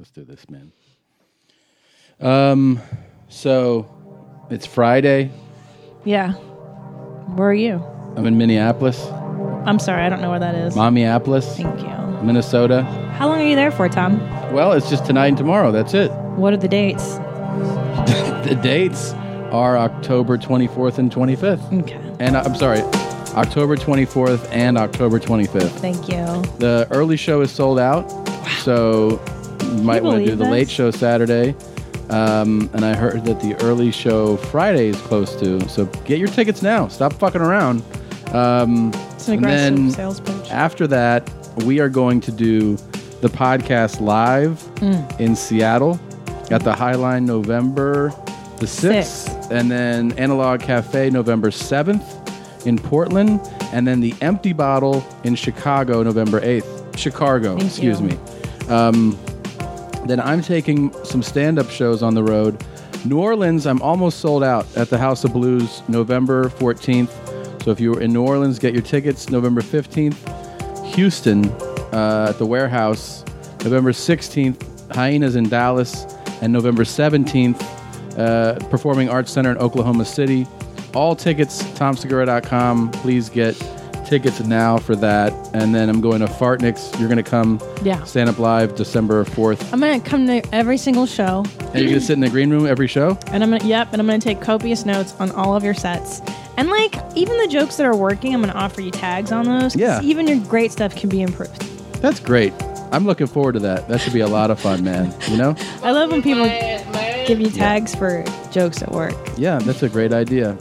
let's do this, man. So it's Friday. Yeah. Where are you? I'm in Minneapolis. I'm sorry, I don't know where that is. Mommyapolis. Thank you. Minnesota. How long are you there for, Tom? Well, it's just tonight and tomorrow. That's it. What are the dates? The dates are October 24th and 25th. Okay. And I'm sorry, October 24th and October 25th. Thank you. The early show is sold out, so you might want to do the late show Saturday. And I heard that the early show Friday is close to. So get your tickets now. Stop fucking around. It's an aggressive sales pitch. After that, we are going to do the podcast live in Seattle at the Highline November the 6th. And then Analog Cafe November 7th in Portland. And then the Empty Bottle in Chicago November 8th. Chicago, excuse me. Then I'm taking some stand-up shows on the road. New Orleans, I'm almost sold out at the House of Blues November 14th. So if you're in New Orleans, get your tickets November 15th. Houston at the Warehouse November 16th. Hyenas in Dallas. And November 17th, Performing Arts Center in Oklahoma City. All tickets, TomSegura.com. Please get tickets now for that. And then I'm going to Fartniks. You're going to come stand up live December 4th. I'm going to come to every single show. And you're going to sit in the green room every show? And I'm going to take copious notes on all of your sets. And like, even the jokes that are working, I'm going to offer you tags on those. Yeah. Even your great stuff can be improved. That's great. I'm looking forward to that. That should be a lot of fun, man. You know? I love when people give you tags for jokes at work. Yeah, that's a great idea.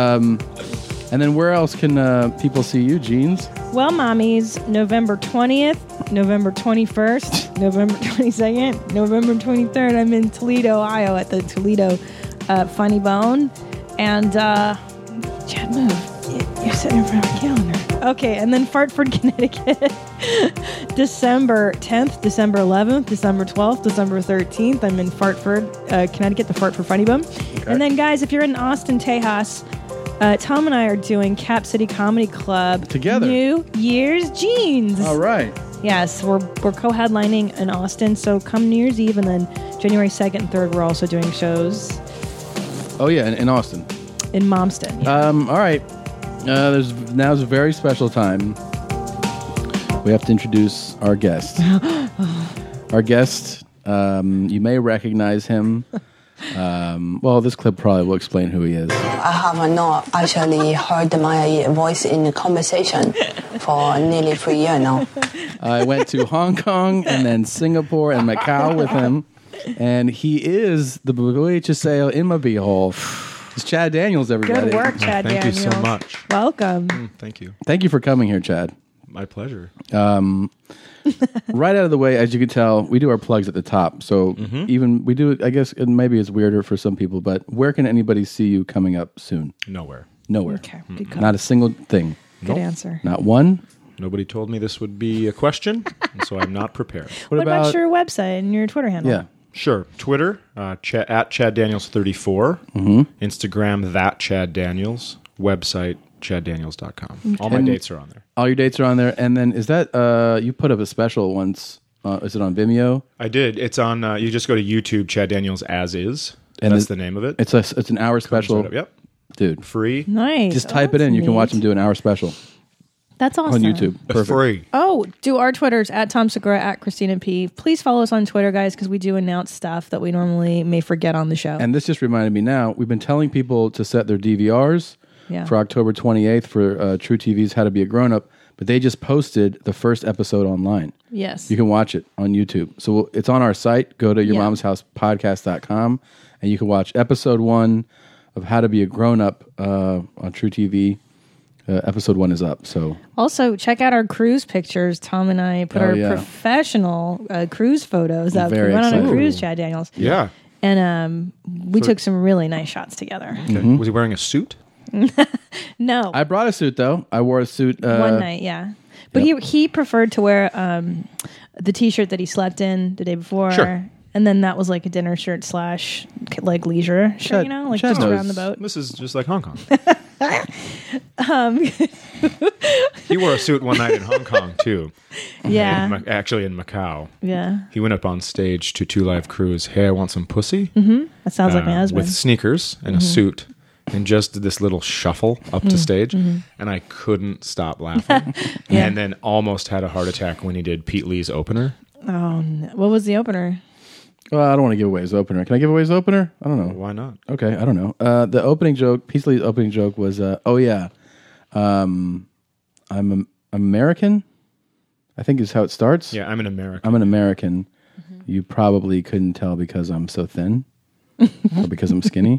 And then where else can people see you, Jeans? Well, Mommies, November 20th, November 21st, November 22nd, November 23rd, I'm in Toledo, Ohio at the Toledo Funny Bone. And, Chad, move. You're sitting in front of a calendar. Okay, and then Fartford, Connecticut, December 10th, December 11th, December 12th, December 13th. I'm in Fartford, Connecticut, the Fartford Funny Bone. Okay. And then, guys, if you're in Austin, Tejas, Tom and I are doing Cap City Comedy Club together. New Year's Jeans. All right. Yes, we're co-headlining in Austin, so come New Year's Eve, and then January 2nd and 3rd, we're also doing shows. Oh, yeah, in Austin. In Momston. Yeah. All right. Now's a very special time. We have to introduce our guest. Our guest, you may recognize him. Well, this clip probably will explain who he is. I have not actually heard my voice in the conversation for nearly 3 years now. I went to Hong Kong and then Singapore and Macau with him, and he is the HSAO in my beehole. It's Chad Daniels, everybody. Good work, Chad Daniels. Thank you so much. Welcome. Thank you. Thank you for coming here, Chad. My pleasure. Right out of the way, as you can tell, we do our plugs at the top. So even we do, I guess, and maybe it's weirder for some people, but where can anybody see you coming up soon? Nowhere. Okay, good call. Not a single thing. Good answer. Not one? Nobody told me this would be a question, and so I'm not prepared. What about your website and your Twitter handle? Yeah. Sure. Twitter, at Chad Daniels 34. Instagram, that Chad Daniels. Website, chaddaniels.com. All my dates are on there. All your dates are on there. And then is that, you put up a special once, is it on Vimeo? I did. It's on, you just go to YouTube, Chad Daniels As Is. And that's the name of it. It's an hour special. Right yep. Dude. Free. Nice. Just type it in. You can watch him do an hour special. That's awesome. On YouTube. Perfect. Free. Oh, do our Twitters at Tom Segura, at Christina P. Please follow us on Twitter, guys, because we do announce stuff that we normally may forget on the show. And this just reminded me now, we've been telling people to set their DVRs for October 28th for True TV's How to Be a Grown-Up, but they just posted the first episode online. Yes. You can watch it on YouTube. So it's on our site. Go to yourmomshousepodcast.com and you can watch episode 1 of How to Be a Grown-Up on True TV. Episode 1 is up. So also check out our cruise pictures. Tom and I put our professional cruise photos up. We went on a cruise, Chad Daniels. Yeah. And we took some really nice shots together. Okay. Was he wearing a suit? No. I brought a suit though. I wore a suit one night, yeah. But he preferred to wear the t-shirt that he slept in the day before. Sure. And then that was like a dinner shirt / like leisure shirt, like just around the boat. This is just like Hong Kong. He wore a suit one night in Hong Kong too. Yeah. Actually in Macau. Yeah. He went up on stage to Two Live Crew's "Hey, I Want Some Pussy" That sounds like my husband. with sneakers and a suit, and just did this little shuffle up to stage, and I couldn't stop laughing. Yeah. And then almost had a heart attack when he did Pete Lee's opener. Oh, no. What was the opener? Well, I don't want to give away his opener. Can I give away his opener? I don't know. Why not? Okay, I don't know. The opening joke, Pete Lee's opening joke was, I'm American, I think is how it starts. Yeah, I'm an American. I'm an American. You probably couldn't tell because I'm so thin or because I'm skinny.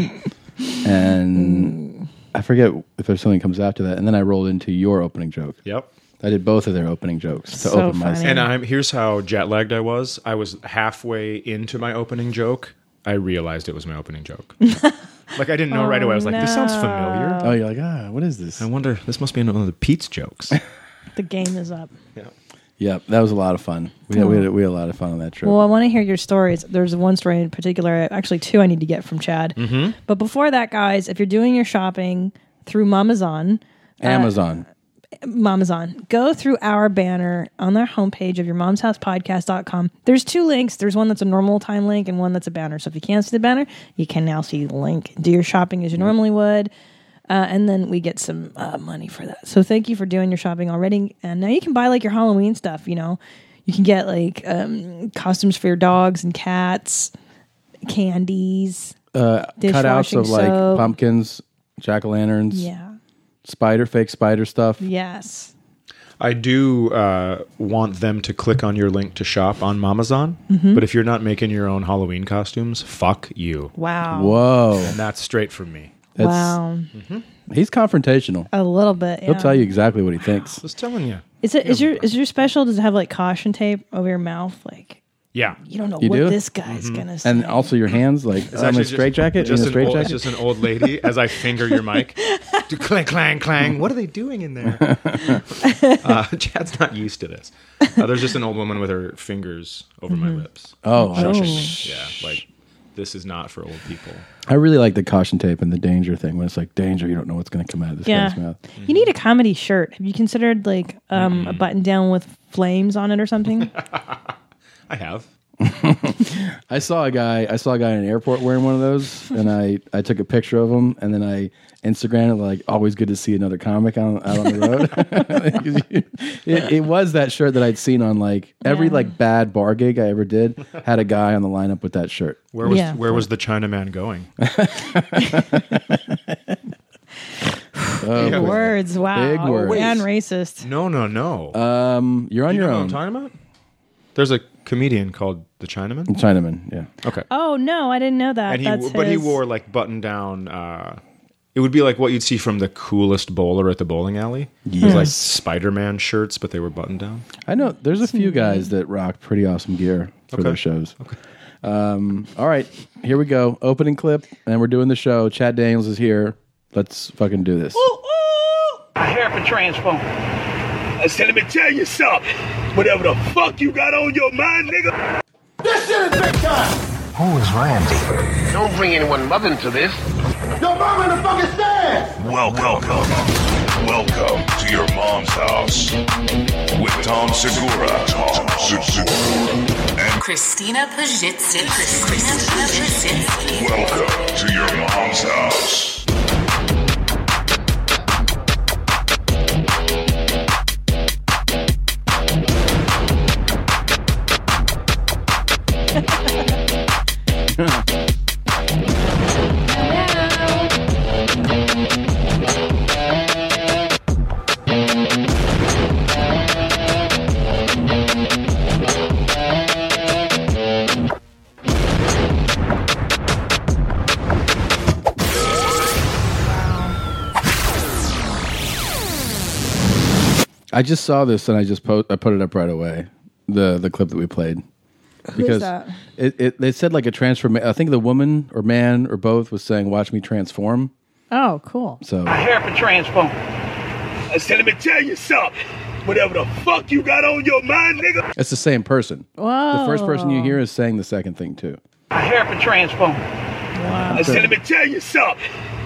And I forget if there's something comes after that. And then I rolled into your opening joke. Yep. I did both of their opening jokes to So open my funny. And here's how jet lagged I was. I was halfway into my opening joke. I realized it was my opening joke. Like I didn't know right away. I was like, this sounds familiar. Oh, you're like, what is this? I wonder, this must be one of the Pete's jokes. The game is up. Yeah. Yeah, that was a lot of fun. We had a lot of fun on that trip. Well, I want to hear your stories. There's one story in particular, actually two I need to get from Chad. But before that, guys, if you're doing your shopping through Mamazon, go through our banner on their homepage of your momshousepodcast.com. There's two links. There's one that's a normal time link and one that's a banner. So if you can't see the banner, you can now see the link. Do your shopping as you normally would. And then we get some money for that. So thank you for doing your shopping already. And now you can buy like your Halloween stuff, you know. You can get like costumes for your dogs and cats, candies, cutouts of soap. like pumpkins, jack-o'-lanterns, fake spider stuff. Yes. I do want them to click on your link to shop on Mamazon. But if you're not making your own Halloween costumes, fuck you. Wow. Whoa. And that's straight from me. Wow. He's confrontational. A little bit. He'll tell you exactly what he thinks. Just telling you. Is your special? Does it have like caution tape over your mouth? Like Yeah. you don't know You what do? this guy's gonna say. And also your hands, like on a straight jacket. It's just an old lady as I finger your mic. Clang, clang, clang. What are they doing in there? Chad's not used to this. There's just an old woman with her fingers over my lips. Oh, Yeah, like this is not for old people. I really like the caution tape and the danger thing when it's like danger. You don't know what's going to come out of this guy's mouth. You need a comedy shirt. Have you considered like a button down with flames on it or something? I have. I saw a guy in an airport wearing one of those, and I took a picture of him, and then I Instagrammed it, like, always good to see another comic out on the road. it was that shirt that I'd seen on like every like bad bar gig I ever did had a guy on the lineup with that shirt. Where was the Chinaman going? Big words, wow. Big words. And racist. No. You're on your know own. what I'm talking about? There's a comedian called the Chinaman. Chinaman, yeah. Okay. Oh no, I didn't know that. And he wore like button down. It would be like what you'd see from the coolest bowler at the bowling alley. It was like Spider-Man shirts, but they were button down. I know there's a few guys that rock pretty awesome gear for their shows. Okay. All right, here we go. Opening clip, and we're doing the show. Chad Daniels is here. Let's fucking do this. I hair for transform. I said, let me tell you something. Whatever the fuck you got on your mind, nigga. This shit is big time. Who is Randy? Don't bring anyone mother into this. Your mom in the fucking stand. Welcome to your mom's house with Tom Segura. And Christina Pajitsky. welcome to your mom's house. I just saw this and I put it up right away. The clip that we played. Who's that? They said like a transformation. I think the woman or man or both was saying, "Watch me transform." Oh, cool. So I hair for transform. I said, let me tell you something. Whatever the fuck you got on your mind, nigga. it's the same person. Whoa. The first person you hear is saying the second thing too. I hair for transform. I said, let me tell you something.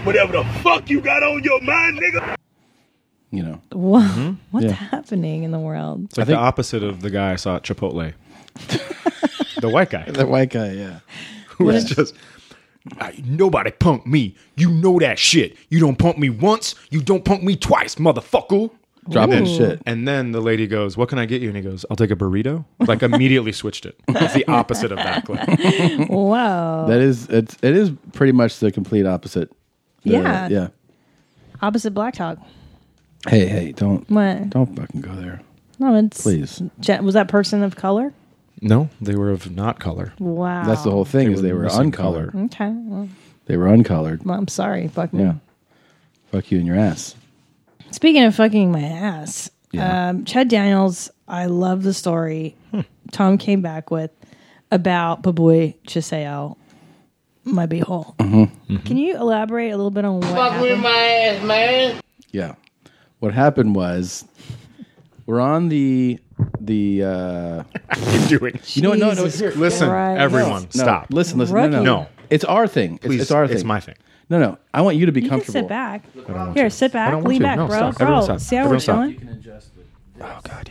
whatever the fuck you got on your mind, nigga. You know, Whoa, what's Yeah. happening in the world? It's like the opposite of the guy I saw at Chipotle. The white guy. that white guy. Yeah. Who was just, nobody punked me. You know that shit. You don't punk me once. You don't punk me twice, motherfucker. Dropping Ooh. shit. And then the lady goes, what can I get you? And he goes, I'll take a burrito. Like immediately switched it. It's the opposite of that clip. Whoa. That is it is pretty much the complete opposite. Yeah. Yeah. Opposite Black Talk. Hey, don't What? don't fucking go there. No, it's Please. Was that person of color? No, they were of not color. Wow. That's the whole thing They is were they were missing uncolored. Okay. Well, They were uncolored. I'm sorry. Fuck me. Yeah. Fuck you in your ass. Speaking of fucking my ass, Yeah. Chad Daniels, I love the story Tom came back with about Baboy Chiseo, my beehole. Can you elaborate a little bit on what happened? my ass, man. Yeah. What happened was we're on the Keep doing. you know what? No, Jesus here. Listen, Christ. everyone, No, stop. Listen. No. Rookie. No. It's our thing. Please, It's our thing. It's my thing. No. I want you to be You can comfortable. sit back. I don't want Here, to. sit I back. don't want Lean to. back, No, bro. stop. Everyone Bro, stop. see how Everyone we're stop. chilling? Oh, God,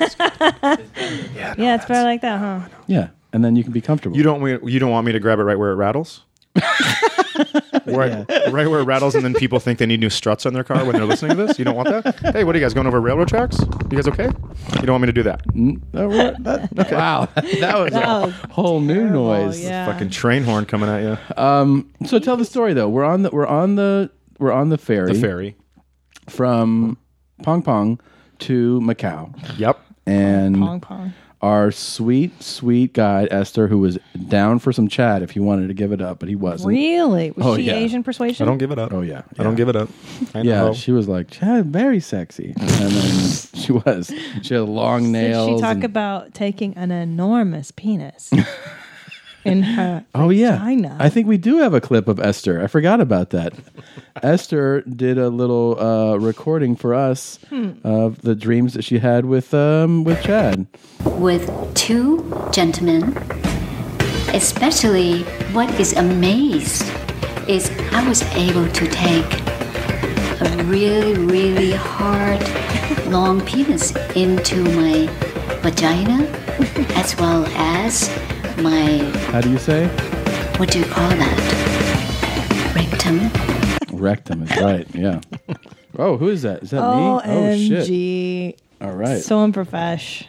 yeah. Yeah, it's better like that, huh? Yeah. And then you can be comfortable. You don't want me to grab it right where it rattles? Right where it rattles, and then people think they need new struts on their car when they're listening to this. You don't want that? Hey, what are you guys going over railroad tracks? You guys okay? You don't want me to do that? Wow. That was That a was whole new terrible, noise. yeah. Fucking train horn coming at you. So tell the story though. We're on the ferry. The ferry. From Pong Pong to Macau. Yep. And Pong pong. our sweet guide Esther, who was down for some Chad if he wanted to give it up, but he wasn't. Really? Was Oh, she yeah. Asian persuasion? I don't give it up. Oh yeah. I don't give it up. I Yeah, know. she was like, Chad, very sexy. And then she was. She had long nails. Did she talk and- about taking an enormous penis in her Oh yeah, vagina? I think we do have a clip of Esther. I forgot about that. Esther did a little recording for us of the dreams that she had with Chad. With two gentlemen. Especially what is amazed is I was able to take a really hard long penis into my vagina as well as my, How do you say? what do you call that? Rectum. Rectum is right. Yeah. Oh, who is that? Is that me? Oh shit! OMG. All right. So unprofesh.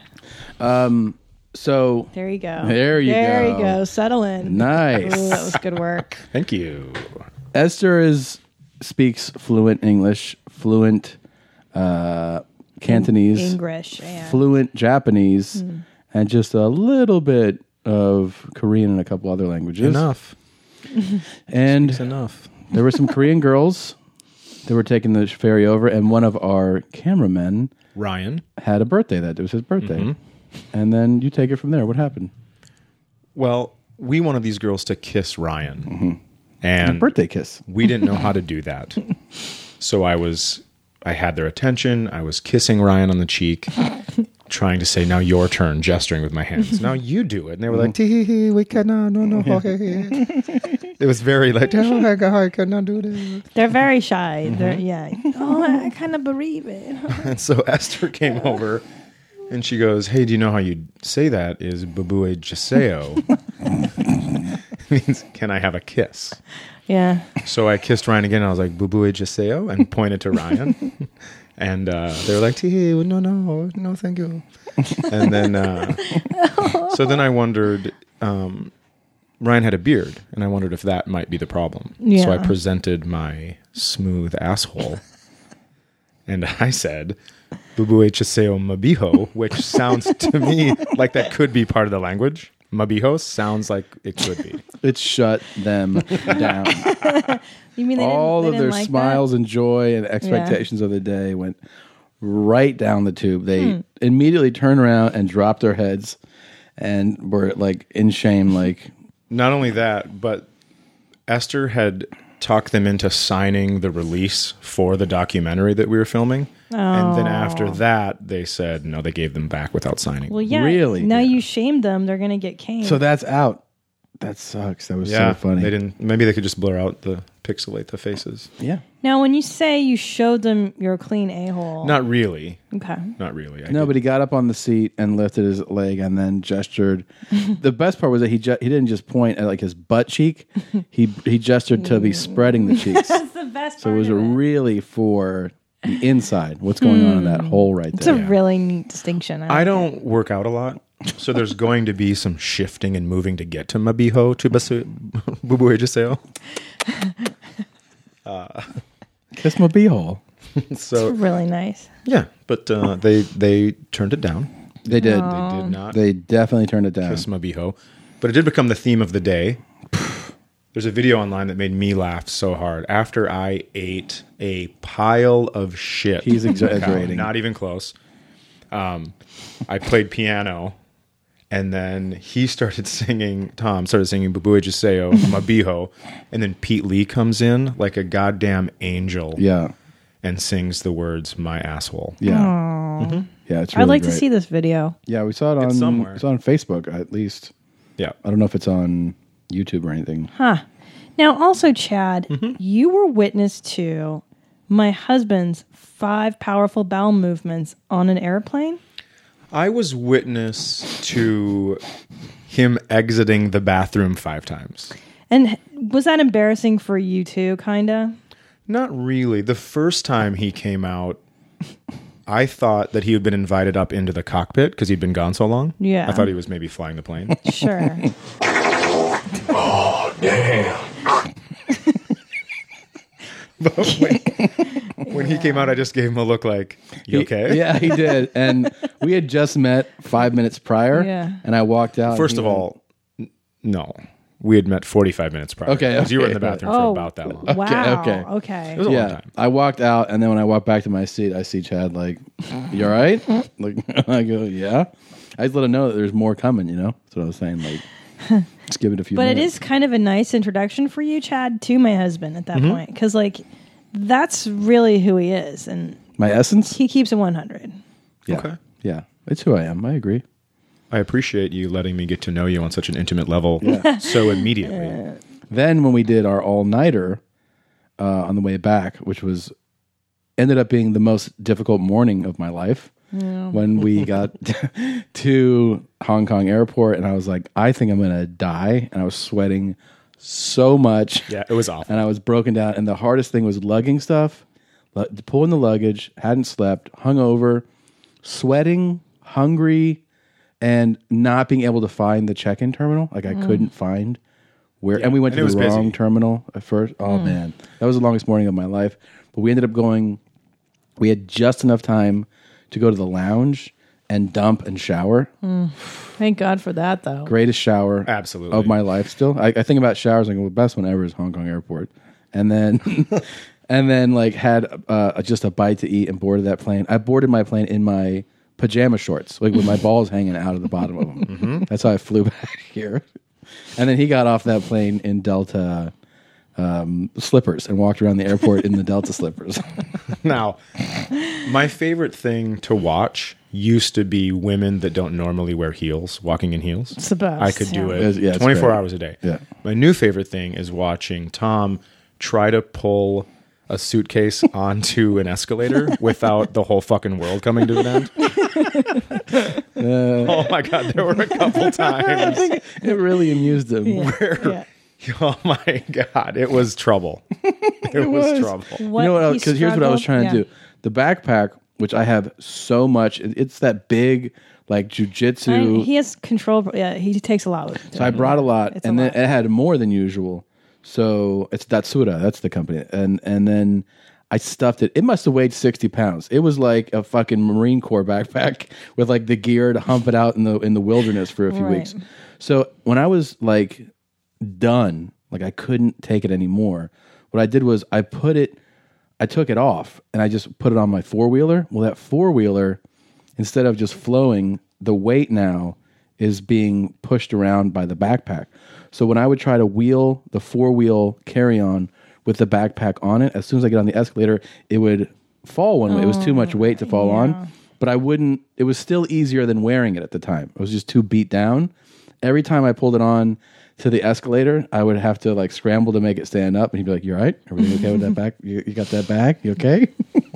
So There you go. There you There go. you go. Settle in. nice. Ooh, that was good work. Thank you. Esther speaks fluent English, fluent Cantonese, English. Yeah. fluent Japanese, and just a little bit of Korean and a couple other languages. Enough. And It's enough. there were some Korean girls that were taking the ferry over, and one of our cameramen Ryan. had a birthday. That it was his birthday. Mm-hmm. And then you take it from there. What happened? Well, we wanted these girls to kiss Ryan. And Birthday kiss. we didn't know how to do that. So I had their attention. I was kissing Ryan on the cheek, trying to say, now your turn, gesturing with my hands. Now you do it. And they were like, tee, we cannot, no. It was very like, oh my God, I cannot do this. They're very shy. They're, yeah. Oh, I kind of believe it. And so Esther came over and she goes, hey, do you know how you say that is Babue Giseo? Means, can I have a kiss? Yeah. So I kissed Ryan again. And I was like, Babue Giseo, and pointed to Ryan. And they were like, no, thank you. And then, so then I wondered, Ryan had a beard, and I wondered if that might be the problem. Yeah. So I presented my smooth asshole, and I said, Babue Chiseo Mabiho, which sounds to me like that could be part of the language. Mabiho sounds like it could be. It shut them down. You mean they All didn't, of they their didn't like smiles and joy and expectations of the day went right down the tube. They immediately turned around and dropped their heads and were like in shame, like, Not only that, but Esther had talked them into signing the release for the documentary that we were filming. And then after that, they said, no, they gave them back without signing. Well, yeah. Really? Now Yeah. you shamed them. They're going to get caned. so that's out. That sucks. That was yeah, so funny. They didn't. Maybe they could just blur out the pixelate the faces. Yeah. Now, when you say you showed them your clean a-hole. Not really. Okay. Not really. No, but he got up on the seat and lifted his leg and then gestured. The best part was that he didn't just point at like his butt cheek. He gestured to be spreading the cheeks. That's the best So part it was of really for the inside. What's going on in that hole right It's there? a really neat distinction. I don't work out a lot, so there's going to be some shifting and moving to get to Mabiho to Bubuejaseo. Kiss my beehole. So It's really nice. yeah, but they turned it down. They did. They did not They definitely turned it down. kiss Mabiho, but it did become the theme of the day. There's a video online that made me laugh so hard after I ate a pile of shit. He's exaggerating. Not even close. I played piano, and then he started singing. Tom started singing "Bubuejaseo," Mabiho, and then Pete Lee comes in like a goddamn angel. Yeah. And sings the words "my asshole." Yeah. Aww. Yeah, it's really I'd like to great. see this video. Yeah, we saw it on somewhere. It's on Facebook at least. Yeah. I don't know if it's on YouTube or anything. Huh. Now, also, Chad, you were witness to my husband's 5 powerful bowel movements on an airplane. I was witness to him exiting the bathroom 5 times. And was that embarrassing for you too, kind of? Not really. The first time he came out, I thought that he had been invited up into the cockpit because he'd been gone so long. Yeah. I thought he was maybe flying the plane. Sure. Oh, damn. But when he came out, I just gave him a look like, you okay? Yeah, he did. And we had just met 5 minutes prior. Yeah. And I walked out. First and of he all, no. We had met 45 minutes prior. Okay, 'Cause you were in okay. the bathroom Oh, for about that long. wow. okay. Okay. It was a long yeah, time. I walked out, and then when I walked back to my seat, I see Chad like, "You all right?" Like, I go, "Yeah." I just let him know that there's more coming. You know, that's what I was saying. Like, just give it a few. But minutes. it is kind of a nice introduction for you, Chad, to my husband at that point. Because, like, that's really who he is. And my essence. he keeps it 100. Yeah, Okay. yeah, it's who I am. I agree. I appreciate you letting me get to know you on such an intimate level so immediately. Then when we did our all-nighter on the way back, which was ended up being the most difficult morning of my life, when we got to Hong Kong airport, and I was like, I think I'm going to die, and I was sweating so much. Yeah, it was awful. And I was broken down, and the hardest thing was lugging stuff, pulling the luggage, hadn't slept, hungover, sweating, hungry, and not being able to find the check-in terminal. Like I couldn't find where, and we went and to it the was wrong busy. terminal at first. Oh man, that was the longest morning of my life. But we ended up going. We had just enough time to go to the lounge and dump and shower. Thank God for that, though. Greatest shower Absolutely. of my life. Still, I think about showers. I go, the best one ever is Hong Kong airport, and then. And then, like, had just a bite to eat and boarded that plane. I boarded my plane in my pajama shorts, like with my balls hanging out of the bottom of them. That's how I flew back here. And then he got off that plane in Delta slippers and walked around the airport in the Delta slippers. Now, my favorite thing to watch used to be women that don't normally wear heels, walking in heels. It's the best. I could do yeah. it It's 24 great. hours a day. Yeah. My new favorite thing is watching Tom try to pull a suitcase onto an escalator without the whole fucking world coming to an end. Oh my God, there were a couple times It really amused him. where, oh my God, it was trouble. It was trouble. What You know what? he Because here's what I was trying struggled- to do. The backpack, which I have so much, it's that big, like jujitsu. He has control. Yeah, he takes a lot with it. So I brought a lot, It's and a then lot. it had more than usual. So it's Datsura, that's the company, and then I stuffed it. It must have weighed 60 pounds. It was like a fucking Marine Corps backpack with like the gear to hump it out in the wilderness for a few Right. weeks. So when I was like done, like I couldn't take it anymore. What I did was I took it off and I just put it on my 4-wheeler. Well, that 4-wheeler, instead of just flowing, the weight now is being pushed around by the backpack. So when I would try to wheel the 4-wheel carry-on with the backpack on it, as soon as I get on the escalator, it would fall one way. It was too much weight to fall on. But I wouldn't, it was still easier than wearing it at the time. I was just too beat down. Every time I pulled it on, to the escalator, I would have to like scramble to make it stand up, and he'd be like, "You all right? Everything okay with that back? You got that back? You okay?"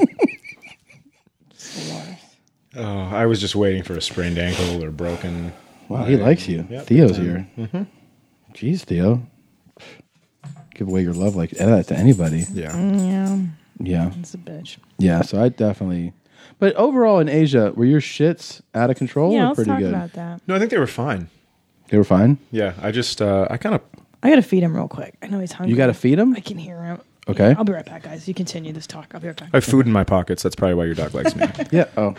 Oh, I was just waiting for a sprained ankle or broken. Wow, he likes you. Yep. Theo's here. Mm-hmm. Jeez, Theo. Give away your love like that to anybody. Yeah. Yeah. It's a bitch. Yeah, so I definitely... But overall in Asia, were your shits out of control Yeah, or let's pretty talk good? about that. No, I think they were fine. They were fine? Yeah, I just, I kind of... I gotta feed him real quick. I know he's hungry. You got to feed him? I can hear him. Okay. I'll be right back, guys. You continue this talk. I'll be right back. I have food in my pockets. That's probably why your dog likes me. Yeah. Oh.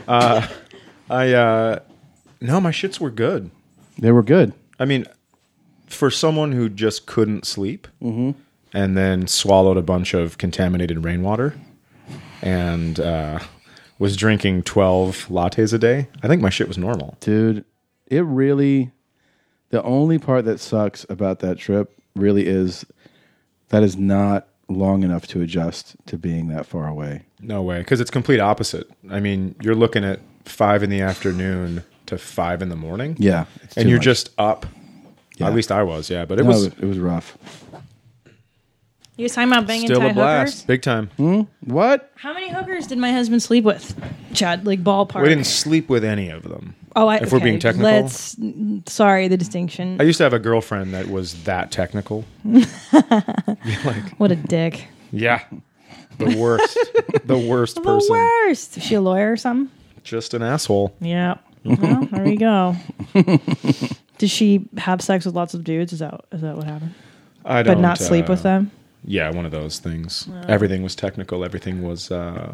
No, my shits were good. They were good. I mean, for someone who just couldn't sleep and then swallowed a bunch of contaminated rainwater and was drinking 12 lattes a day, I think my shit was normal. Dude, it really... The only part that sucks about that trip really is that is not long enough to adjust to being that far away. No way, because it's complete opposite. I mean, you're looking at 5 in the afternoon to 5 in the morning. Yeah. And you're just up. Yeah. At least I was, yeah. But it it was rough. You was talking about banging still Thai a blast. hookers? Big time. What? How many hookers did my husband sleep with? Chad, like ballpark. We didn't sleep with any of them. Oh, if we're being technical. Sorry, the distinction. I used to have a girlfriend that was that technical. What a dick. Yeah. The worst. The worst The person. worst. Is she a lawyer or something? Just an asshole. Yeah. Well, there you go. Did she have sex with lots of dudes? Is that what happened? I don't. But not sleep with them? Yeah, one of those things. Everything was technical. Everything was,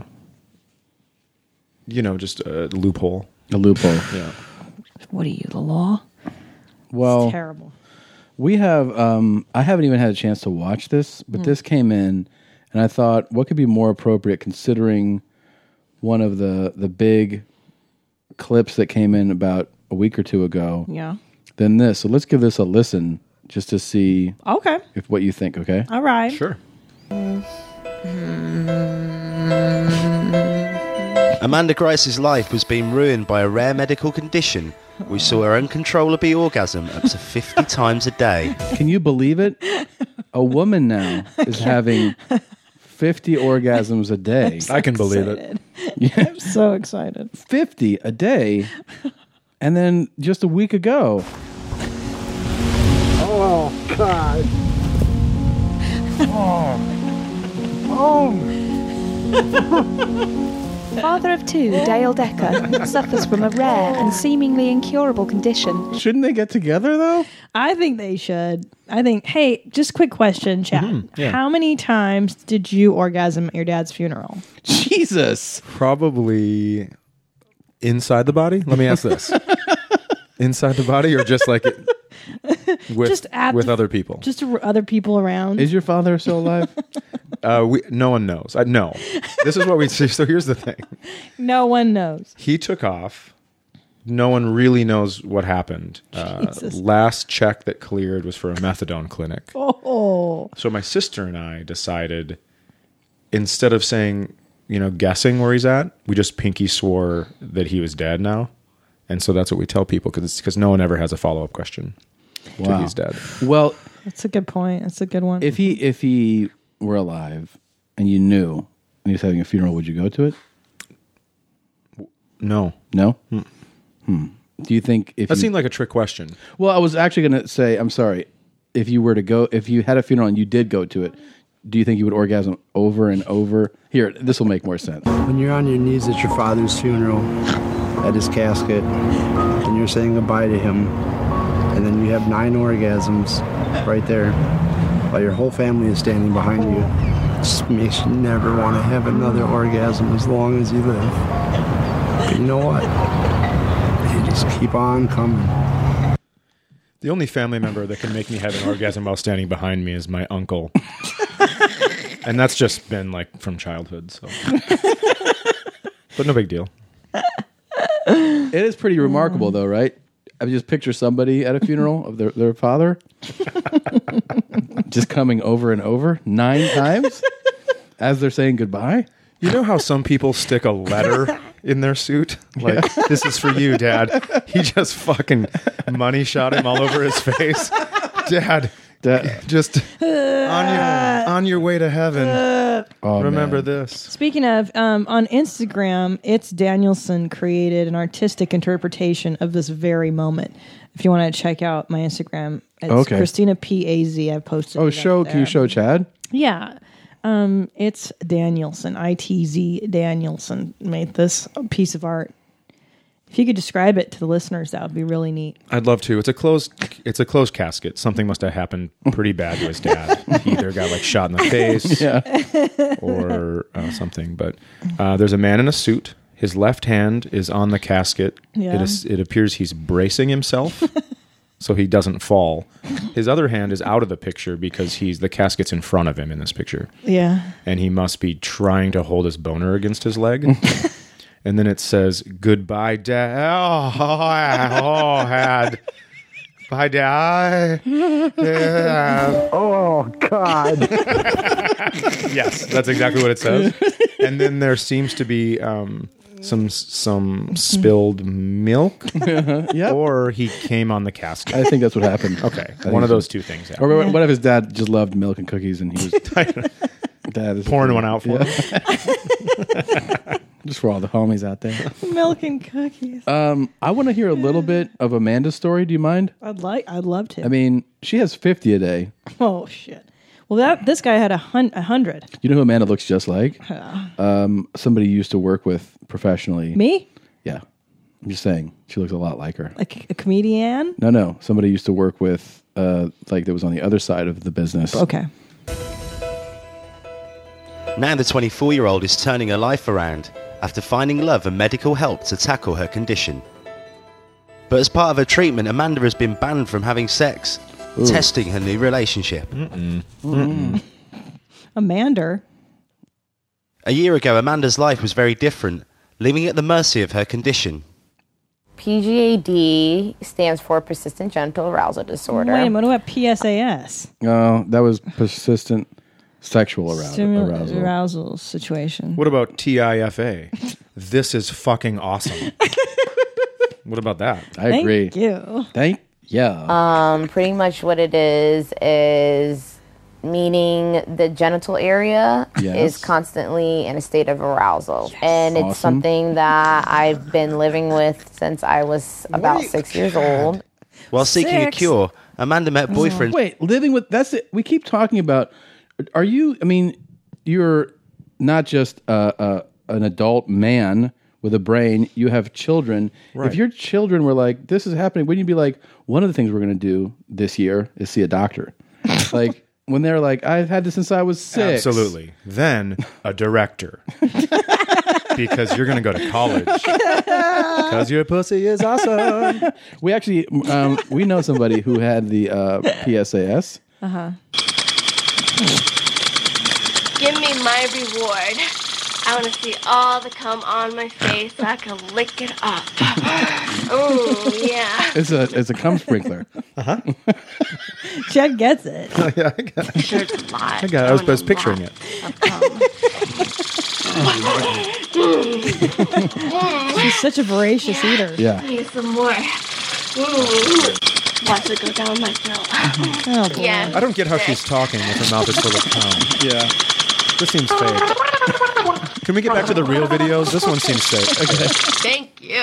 just a loophole. A loophole. Yeah. What are you, the law? Well, It's terrible. we have... I haven't even had a chance to watch this, but this came in, and I thought, what could be more appropriate considering one of the big clips that came in about a week or two ago Yeah. than this. So let's give this a listen just to see Okay. if what you think, okay? All right. Sure. Amanda Grice's life was being ruined by a rare medical condition which saw her uncontrollably orgasm up to 50 times a day. Can you believe it? A woman now is having 50 orgasms a day. I can believe it. I'm so excited. 50 a day? And then just a week ago... Oh, God. Father of two, Dale Decker, suffers from a rare and seemingly incurable condition. Shouldn't they get together, though? I think they should. Hey, just quick question, Chad. yeah. How many times did you orgasm at your dad's funeral? Jesus! Probably inside the body? Let me ask this. Inside the body or just like with, Just at with the- other people? Just other people around? Is your father still alive? No one knows. No. This is what we see. So here's the thing. No one knows. He took off. No one really knows what happened. Jesus. Last check that cleared was for a methadone clinic. Oh. So my sister and I decided, instead of saying, guessing where he's at, we just pinky swore that he was dead now. And so that's what we tell people because no one ever has a follow-up question. Wow. He's dead. Well, That's a good point. That's a good one. if he were alive and you knew and he was having a funeral, would you go to it? No. No? Do you think if That you... seemed like a trick question. Well, I was actually going to say, I'm sorry, if you were to go, if you had a funeral and you did go to it, do you think you would orgasm over and over? Here, this will make more sense. When you're on your knees at your father's funeral, at his casket, and you're saying goodbye to him, and then you have 9 orgasms right there, while your whole family is standing behind you, it just makes you never want to have another orgasm as long as you live. But you know what? They just keep on coming. The only family member that can make me have an orgasm while standing behind me is my uncle. And that's just been like from childhood. So, but no big deal. It is pretty remarkable, though, right? I just picture somebody at a funeral of their father just coming over and over 9 times as they're saying goodbye. You know how some people stick a letter in their suit? Like, this is for you, Dad. He just fucking money shot him all over his face. Dad, just on your way to heaven. Remember this. Speaking of, on Instagram, It's Danielson created an artistic interpretation of this very moment. If you want to check out my Instagram, it's Christina P.A.Z. I posted. Oh, can you show Chad? Yeah. It's Danielson, ITZ Danielson made this piece of art. If you could describe it to the listeners, that would be really neat. I'd love to. It's a closed casket. Something must have happened pretty bad to his dad. He either got like shot in the face or something. But there's a man in a suit. His left hand is on the casket. Yeah. It appears he's bracing himself so he doesn't fall. His other hand is out of the picture because the casket's in front of him in this picture. Yeah. And he must be trying to hold his boner against his leg. And then it says, "Goodbye, Dad." Dad. Bye, Dad. Yeah. Oh, God. Yes, that's exactly what it says. And then there seems to be some spilled milk, or he came on the casket. I think that's what happened. Okay, one of those two things happened. Or what if his dad just loved milk and cookies and he was pouring one out for him? Just for all the homies out there. Milk and cookies. I want to hear a little bit of Amanda's story. Do you mind? I'd love to. I mean, she has 50 a day. Oh shit. Well, this guy had 100. You know who Amanda looks just like? Somebody you used to work with professionally. Me? Yeah. I'm just saying. She looks a lot like her. Like a comedian? No. Somebody you used to work with, like that was on the other side of the business. Okay. Now the 24-year-old is turning her life around after finding love and medical help to tackle her condition. But as part of her treatment, Amanda has been banned from having sex, testing her new relationship. Amanda? A year ago, Amanda's life was very different, leaving at the mercy of her condition. PGAD stands for Persistent Genital Arousal Disorder. Wait a minute, what about PSAS? Oh, that was persistent sexual arousal. Arousal situation. What about TIFA? This is fucking awesome. What about that? I agree. Thank you. Pretty much what it is meaning the genital area is constantly in a state of arousal. Yes. And it's something that I've been living with since I was about 6 years old. While seeking a cure, Amanda met boyfriend. Wait, living with, that's it. We keep talking about, you're not just an adult man with a brain, you have children. Right. If your children were like, this is happening, wouldn't you be like, one of the things we're going to do this year is see a doctor? Like, when they're like, I've had this since I was 6. Absolutely. Then a director. Because you're going to go to college. Because your pussy is awesome. We actually, we know somebody who had the PSAS. Uh-huh. Give me my reward. I want to see all the cum on my face so I can lick it up. Oh, yeah. It's a cum sprinkler. Uh-huh. Chad gets it. Oh, yeah, I got it. Sure, it's a lot. I got it. I was picturing it. She's such a voracious eater. Yeah. I need some more. Watch it go down my throat. Oh, yeah. I don't get how she's talking if her mouth is full of cum. Yeah. This seems fake. Can we get back to the real videos? This one seems fake. Okay. Thank you.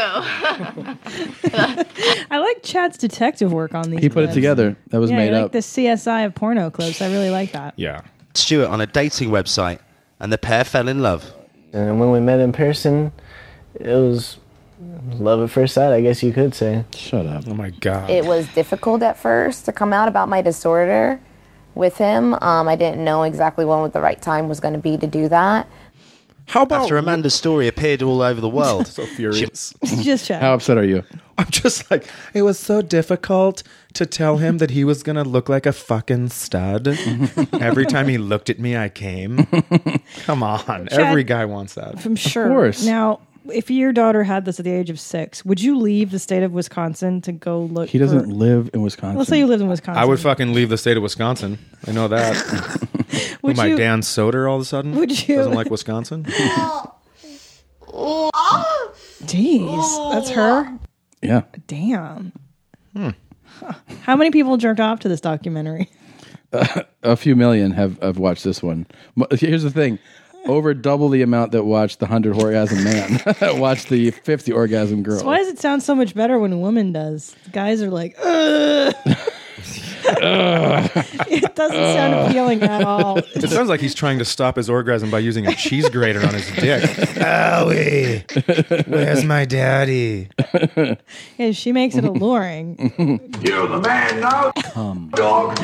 I like Chad's detective work on these. He put it together. That was made like up. the CSI of porno clips. I really like that. Yeah. Stuart on a dating website, and the pair fell in love. And when we met in person, it was love at first sight, I guess you could say. Shut up. Oh my God. It was difficult at first to come out about my disorder with him. I didn't know exactly when the right time was going to be to do that. How about after Amanda's story appeared all over the world? So furious. Just Chad. How upset are you? I'm just like, it was so difficult to tell him that he was going to look like a fucking stud. Every time he looked at me, I came. Come on. Chad, every guy wants that. From sure. Of course. Now, if your daughter had this at the age of 6, would you leave the state of Wisconsin to go look? He doesn't live in Wisconsin. Let's say you lived in Wisconsin. I would fucking leave the state of Wisconsin. I know that. Who am I, Dan Soder all of a sudden? Would you? Doesn't like Wisconsin? Jeez. That's her? Yeah. Damn. How many people jerked off to this documentary? A few million have watched this one. Here's the thing. Over double the amount that watched the 100 Orgasm Man watched the 50 Orgasm Girl. So why does it sound so much better when a woman does? The guys are like, ugh. It doesn't sound appealing at all. It sounds like he's trying to stop his orgasm by using a cheese grater on his dick. Owie, where's my daddy? Yeah, she makes it alluring. You're the man now, dog.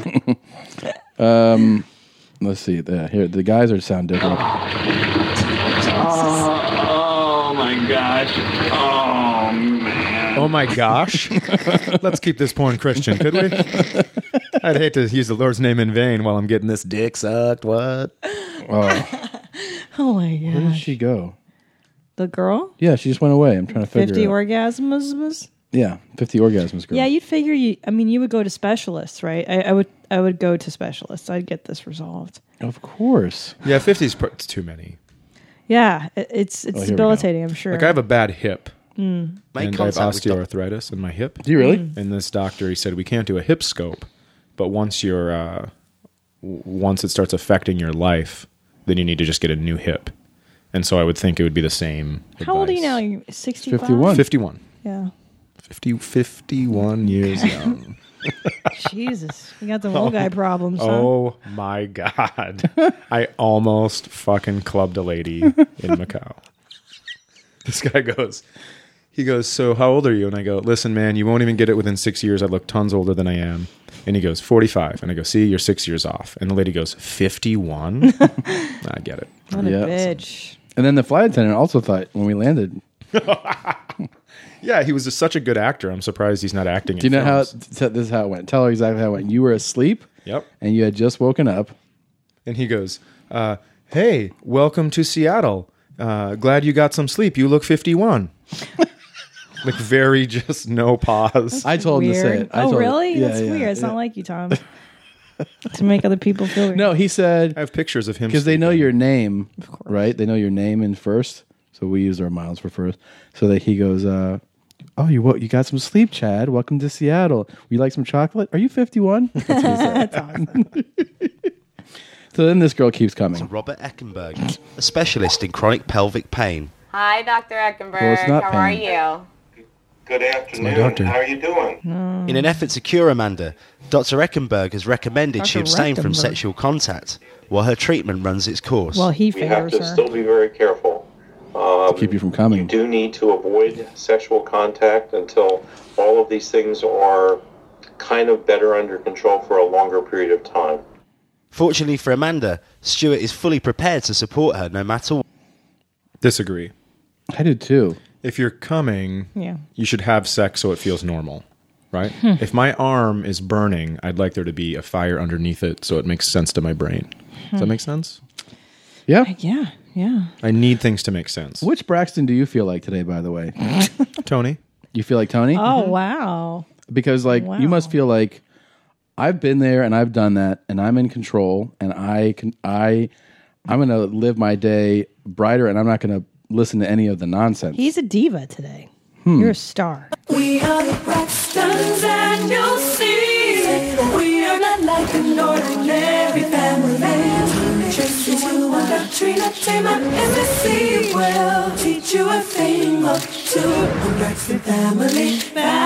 Let's see. Here, the guys sound different. Oh my gosh. Oh man. Oh my gosh. Let's keep this porn Christian, could we? I'd hate to use the Lord's name in vain while I'm getting this dick sucked. What? Oh my god. Where did she go? The girl? Yeah, she just went away. I'm trying to figure 50 it out. orgasms? Yeah, 50 Orgasms Girl. Yeah, you'd figure you would go to specialists, right? I would go to specialists. I'd get this resolved. Of course. Yeah, 50's too many. Yeah, it's debilitating, I'm sure. Like I have a bad hip. Mm. And I have osteoarthritis in my hip. Do you really? And this doctor, he said, we can't do a hip scope, but once it starts affecting your life, then you need to just get a new hip. And so I would think it would be the same. How old are you now? You're 65? 51. Yeah. 51 years young. Jesus. You got the old guy problems, huh? Oh my God. I almost fucking clubbed a lady in Macau. This guy goes, so how old are you? And I go, listen, man, you won't even get it within 6 years. I look tons older than I am. And he goes, 45. And I go, see, you're 6 years off. And the lady goes, 51? I get it. What a bitch. And then the flight attendant also thought when we landed. Yeah, he was such a good actor. I'm surprised he's not acting. Do you know how this is how it went? Tell her exactly how it went. You were asleep. Yep. And you had just woken up. And he goes, hey, welcome to Seattle. Glad you got some sleep. You look 51. Like very just no pause. I told him to say it. Really? That's weird. It's not like you, Tom. To make other people feel weird. No, he said. I have pictures of him. Because they know your name, right? They know your name in first. So we use our miles for first. So that he goes, you got some sleep, Chad. Welcome to Seattle. Would you like some chocolate? Are you 51? That's what he said. That's awesome. So then this girl keeps coming. So Robert Eckenberg, a specialist in chronic pelvic pain. Hi, Dr. Eckenberg. Well, it's not How pain. are you? Good afternoon. my doctor. How are you doing? In an effort to cure Amanda, Dr. Eckenberg has recommended she Dr. abstain from Reckenberg. sexual contact while her treatment runs its course. Well, he We have favors to her. still be very careful. Keep you from coming. You do need to avoid sexual contact until all of these things are kind of better under control for a longer period of time. Fortunately for Amanda, Stuart is fully prepared to support her no matter what. Disagree. I did too. If you're coming, Yeah. you should have sex so it feels normal, right? If my arm is burning, I'd like there to be a fire underneath it so it makes sense to my brain. Does that make sense? Yeah. Yeah. Yeah. I need things to make sense. Which Braxton do you feel like today, by the way? Tony? You feel like Tony? Oh, wow. Because you must feel like I've been there and I've done that and I'm in control and I'm going to live my day brighter and I'm not going to listen to any of the nonsense. He's a diva today. You're a star. We are the Braxtons and you'll see we are not like an ordinary family. Tracy, Wanda, Trina, Tamer, and Missy will teach you a thing or two. The Braxton family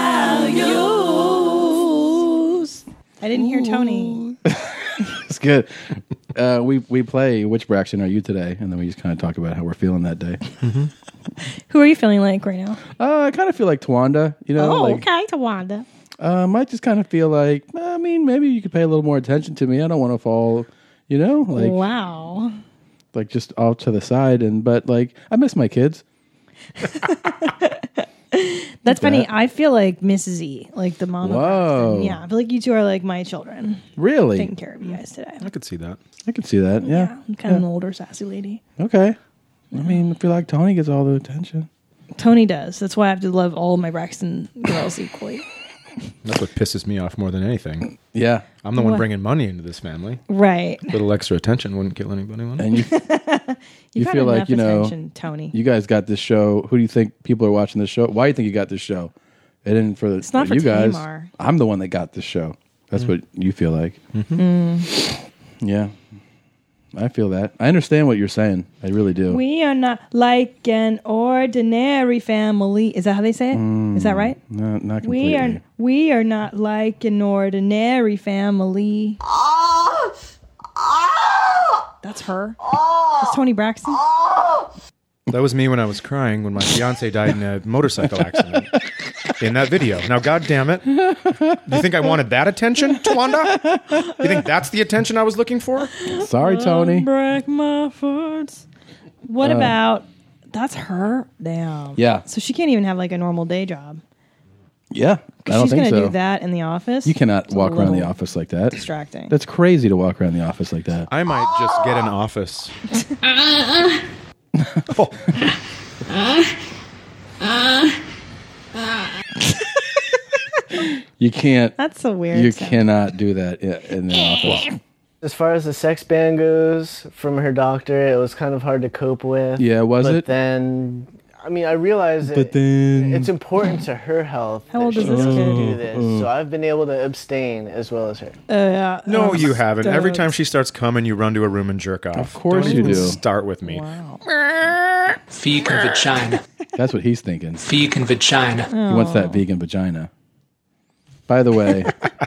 values. I didn't hear Tony. It's good. We play Which Braxton Are You Today? And then we just kind of talk about how we're feeling that day. Who are you feeling like right now? I kind of feel like Tawanda. Okay, Tawanda. I just kind of feel like, maybe you could pay a little more attention to me. I don't want to fall, Wow. like just off to the side. But I miss my kids. That's funny. I feel like Mrs. E, like the mom of Whoa. Braxton. Yeah, I feel like you two are like my children. Really? Taking care of you guys today. I could see that. I could see that. Yeah. I'm kind of an older, sassy lady. Okay. I feel like Tony gets all the attention. Tony does. That's why I have to love all of my Braxton girls equally. That's what pisses me off more than anything. Yeah. I'm the one What? bringing money into this family. Right. A little extra attention wouldn't kill anybody. And you You've had feel like, enough attention, Tony. you guys got this show. Who do you think people are watching this show? Why do you think you got this show? And then for It's not for you guys, Tamar. I'm the one that got this show. That's what you feel like. Yeah. I feel that. I understand what you're saying. I really do. We are not like an ordinary family. Is that how they say it? Is that right? No, not completely. We are not like an ordinary family. That's her. That's Tony Braxton. That was me when I was crying when my fiance died in a motorcycle accident. In that video. Now, God damn it. You think I wanted that attention, Tawanda? You think that's the attention I was looking for? Sorry, Tony. Break my foot. What about... That's her? Damn. Yeah. So she can't even have like a normal day job. Yeah. I don't She's think going to so. do that in the office. You cannot It's a walk around the little office like that. distracting. That's crazy to walk around the office like that. I might just get an office. You can't. That's so weird. You sound. cannot do that in the office. As far as the sex ban goes, from her doctor, it was kind of hard to cope with. Yeah, was but it? Then, I mean, I realized But then- it's important to her health. How old that is she this doesn't kid? do this. So I've been able to abstain as well as her. Yeah. No, you haven't. Every time she starts coming, you run to her room and jerk off. Of course Don't you even do. Start with me. Vegan vagina. That's what he's thinking. Vegan vagina. He wants that vegan vagina. By the way,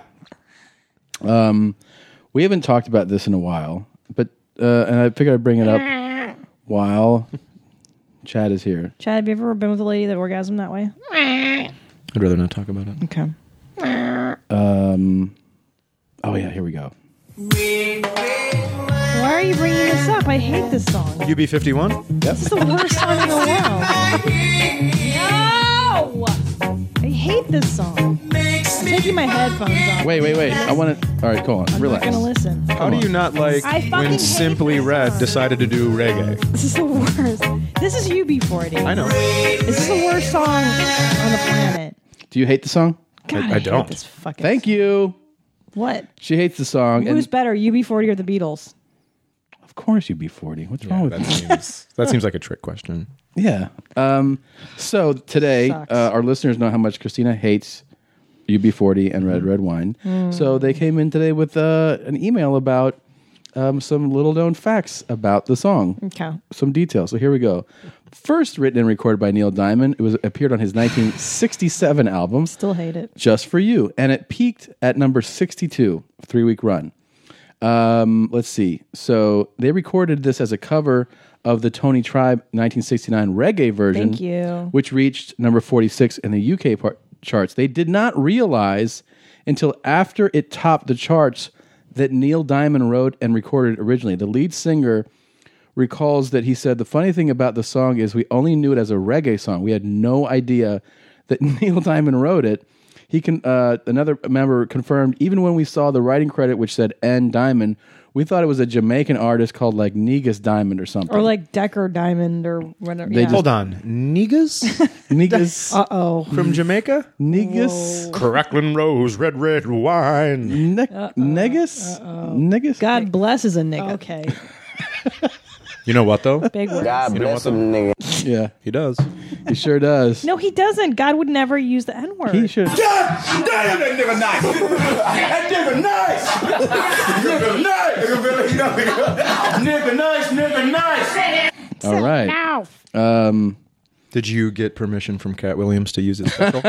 we haven't talked about this in a while, but and I figured I'd bring it up while Chad is here. Chad, have you ever been with a lady that orgasmed that way? I'd rather not talk about it. Okay. Oh yeah, here we go. Why are you bringing this up? I hate this song. UB51? This is the worst song in the world. No! I hate this song. I'm taking my headphones off. Wait. I want to. All right, go on. I'm Relax. not going to listen. How do you not like I fucking when hate Simply this Red song. decided to do reggae? This is the worst. This is UB40. I know. This is the worst song on the planet. Do you hate the song? God, I hate don't. This fucking Thank you. What? She hates the song. Who's And better, UB40 or the Beatles? of course, you'd be 40. What's wrong with That seems like a trick question. Yeah. So today, Sucks. our listeners know how much Christina hates UB40 and Red Wine. So they came in today with an email about some little known facts about the song. Okay. Some details. So here we go. First written and recorded by Neil Diamond. It appeared on his 1967 album. Still hate it. Just for You. And it peaked at number 62, 3-week run. Let's see. So they recorded this as a cover of the Tony Tribe 1969 reggae version. Thank you. Which reached number 46 in the UK charts. They did not realize until after it topped the charts that Neil Diamond wrote and recorded originally. The lead singer recalls that he said, the funny thing about the song is we only knew it as a reggae song. We had no idea that Neil Diamond wrote it. Another member confirmed, even when we saw the writing credit which said N Diamond, we thought it was a Jamaican artist called like Negus Diamond or something. Or like Decker Diamond or whatever. They just- Hold on. Negus? Negus. Uh-oh. From Jamaica? Negus. Crackling Rose, red wine. Negus? Negus? God bless is a nigga. Okay. You know what, though? Big words. God bless him, nigga. Yeah. He does. He sure does. No, he doesn't. God would never use the N-word. He should. God damn, that nigga nice. That nigga nice. Nigga nice. Nigga nice. All right. Mouth. Did you get permission from Cat Williams to use his special?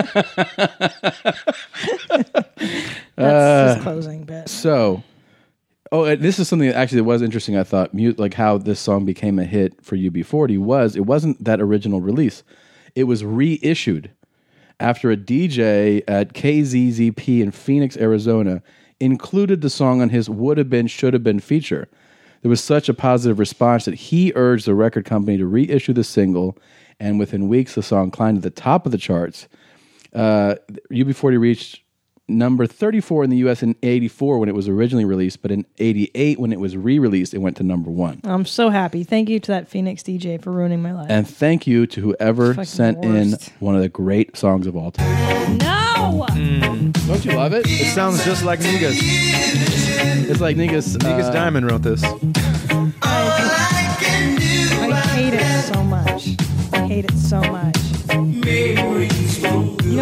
That's his closing bit. So, this is something that actually was interesting. I thought, like how this song became a hit for UB40 it wasn't that original release. It was reissued after a DJ at KZZP in Phoenix, Arizona, included the song on his Would Have Been, Should Have Been feature. There was such a positive response that he urged the record company to reissue the single, and within weeks, the song climbed to the top of the charts. UB40 reached number 34 in the U.S. in 84 when it was originally released, but in 88 when it was re-released, it went to number 1. I'm so happy. Thank you to that Phoenix DJ for ruining my life. And thank you to whoever Fucking sent worst. in one of the great songs of all time. No! Don't you love it? It sounds just like Negus. It's like Negus. Negus Diamond wrote this. I hate it so much. I hate it so much. You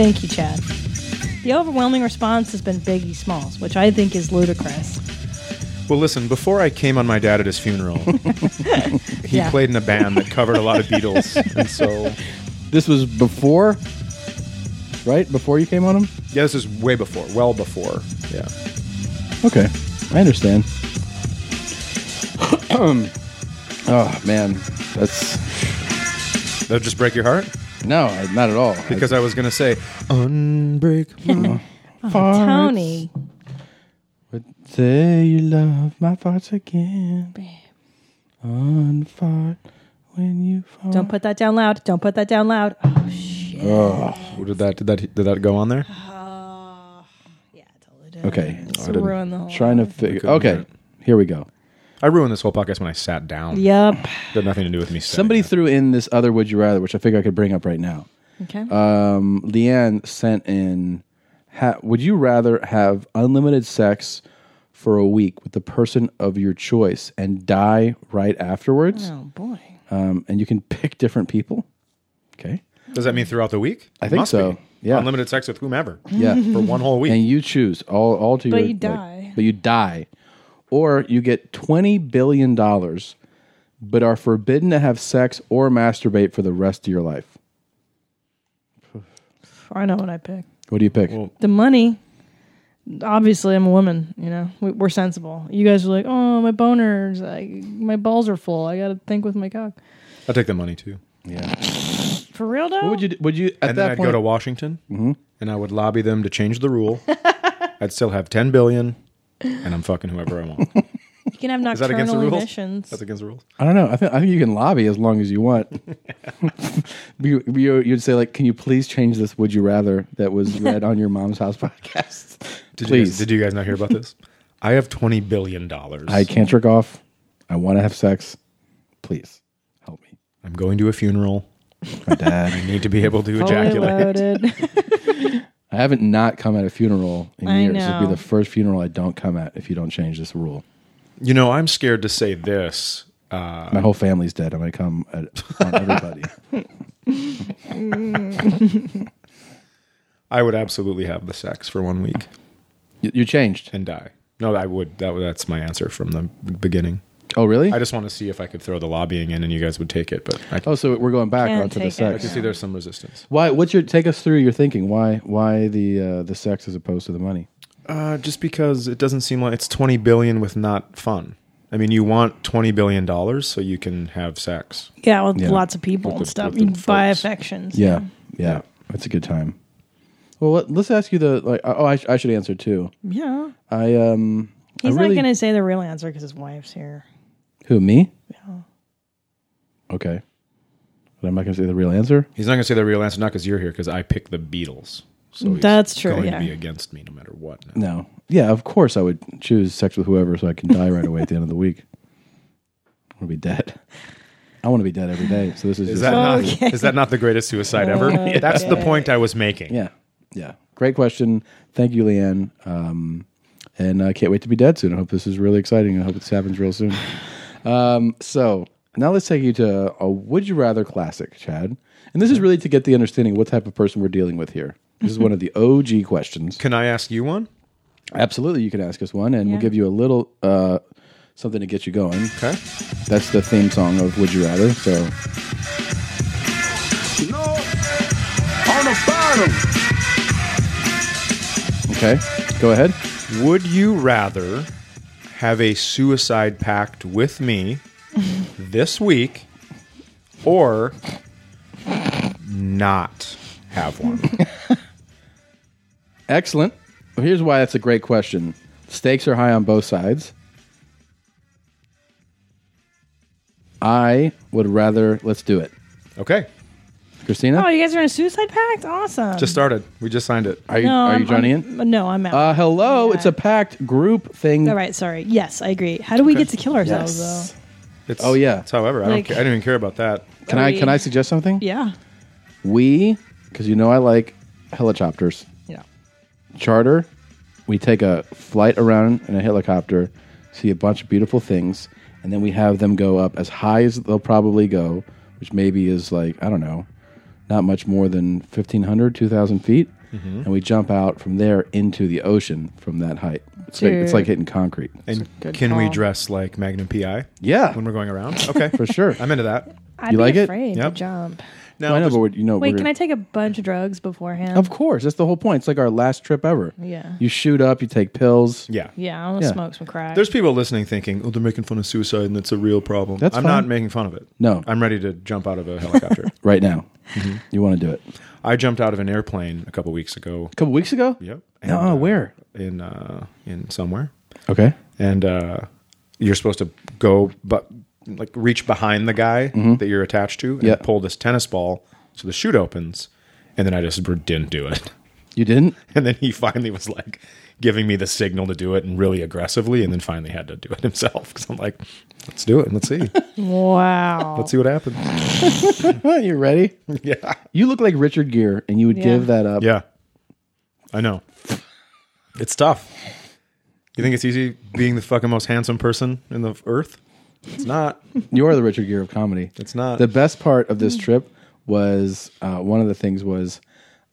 Thank you, Chad. The overwhelming response has been Biggie Smalls, which I think is ludicrous. Well, listen, before I came on my dad at his funeral, he played in a band that covered a lot of Beatles. And so... This was before, right? Before you came on him? Yeah, this is way before. Well before. Yeah. Okay. I understand. Oh, man. That'll just break your heart? No, not at all. Because I was going to say, unbreak my Tony. Would say you love my farts again. Unfart when you fart. Don't put that down loud. Don't put that down loud. Oh, shit. Oh. Did that go on there? Yeah, it totally did. Okay. It's ruined the whole Trying to figure. Okay. Here we go. I ruined this whole podcast when I sat down. Yep. It had nothing to do with me sitting. Somebody threw in this other Would You Rather, which I figure I could bring up right now. Okay. Leanne sent in, would you rather have unlimited sex for a week with the person of your choice and die right afterwards? Oh, boy. And you can pick different people? Okay. Does that mean throughout the week? I think so. Yeah. Unlimited sex with whomever. Yeah. For one whole week. And you choose all to your... But you die. But you die. Or you get $20 billion, but are forbidden to have sex or masturbate for the rest of your life. I know what I pick. What do you pick? The money. Obviously, I'm a woman. You know, we're sensible. You guys are like, oh, my boners, my balls are full. I got to think with my cock. I'll take the money too. Yeah. For real though? What would you at and that then I'd point go to Washington and I would lobby them to change the rule. I'd still have $10 billion and I'm fucking whoever I want. You can have Is that against the nocturnal rules? emissions. That's against the rules. I don't know. I think you can lobby as long as you want. You'd say like, can you please change this Would You Rather that was read on your Mom's House podcast? Please. Did you guys not hear about this? I have $20 billion. I can't jerk off. I want to have sex. Please help me. I'm going to a funeral. My dad. I need to be able to Fully ejaculate. loaded. I haven't not come at a funeral in I years. This will know. be the first funeral I don't come at if you don't change this rule. You know, I'm scared to say this. My whole family's dead. I'm going to come on everybody. I would absolutely have the sex for 1 week. You changed? And die. No, I would. That's my answer from the beginning. Oh, really? I just want to see if I could throw the lobbying in and you guys would take it. But Oh, so we're going back Can't onto the take sex. I can see there's some resistance. Why? Take us through your thinking. Why the sex as opposed to the money? Just because it doesn't seem like it's $20 billion with not fun. I mean, you want $20 billion so you can have sex. Yeah, with lots of people With and the- stuff. with You the can buy folks. affections. Yeah. That's a good time. Well, let's ask you I should answer too. Yeah. I He's really, not going to say the real answer because his wife's here. Who, me? Yeah. Okay. But I'm not going to say the real answer? He's not going to say the real answer, not because you're here, because I picked the Beatles. So he's That's true, going yeah. to be against me no matter what. now. No. Yeah, of course I would choose sex with whoever so I can die right away at the end of the week. I want to be dead. I want to be dead every day. So this is just... Is that not the greatest suicide ever? Okay. That's the point I was making. Yeah. Great question. Thank you, Leanne. And I can't wait to be dead soon. I hope this is really exciting. I hope this happens real soon. So now let's take you to a Would You Rather classic, Chad. And this is really to get the understanding of what type of person we're dealing with here. This is one of the OG questions. Can I ask you one? Absolutely, you can ask us one, and we'll give you a little something to get you going. Okay. That's the theme song of Would You Rather. So No, on the bottom. okay, go ahead. Would you rather have a suicide pact with me this week or not have one? Excellent. Well, here's why that's a great question. Stakes are high on both sides. I would rather, let's do it. Okay. Christina? Oh, you guys are in a suicide pact? Awesome. Just started. We just signed it. Are you joining in? No, I'm out. Hello, it's a pact group thing. All right, sorry. Yes, I agree. How do we get to kill ourselves, Yes. though? It's, Oh, yeah. It's however. I Like- don't even care about that. Can I suggest something? Yeah. We, because you know I like helicopters. Yeah. Charter. We take a flight around in a helicopter, see a bunch of beautiful things, and then we have them go up as high as they'll probably go, which maybe is like, I don't know, not much more than 1,500, 2,000 feet. Mhm. And we jump out from there into the ocean from that height. It's like hitting concrete. And can we dress like Magnum PI? Yeah. When we're going around? Okay. For sure. I'm into that. I'd You be like it? afraid to Yep. jump. Now, I know, but Wait, can I take a bunch of drugs beforehand? Of course, that's the whole point. It's like our last trip ever. Yeah. You shoot up, you take pills. Yeah. Yeah, I want to smoke some crack. There's people listening thinking, oh, they're making fun of suicide and it's a real problem. That's I'm fine. not making fun of it. No. I'm ready to jump out of a helicopter. Right now. Mhm. You want to do it. I jumped out of an airplane a couple weeks ago. A couple weeks ago? Yep. No, where? In somewhere. Okay. And you're supposed to go, but like reach behind the guy that you're attached to and pull this tennis ball so the chute opens. And then I just didn't do it. You didn't? And then he finally was like giving me the signal to do it and really aggressively, and then finally had to do it himself because I'm like, let's do it and let's see. Wow. Let's see what happens. You ready? Yeah. You look like Richard Gere, and you would give that up. Yeah. I know. It's tough. You think it's easy being the fucking most handsome person in the earth? It's not. You are the Richard Gere of comedy. It's not. The best part of this trip was one of the things was,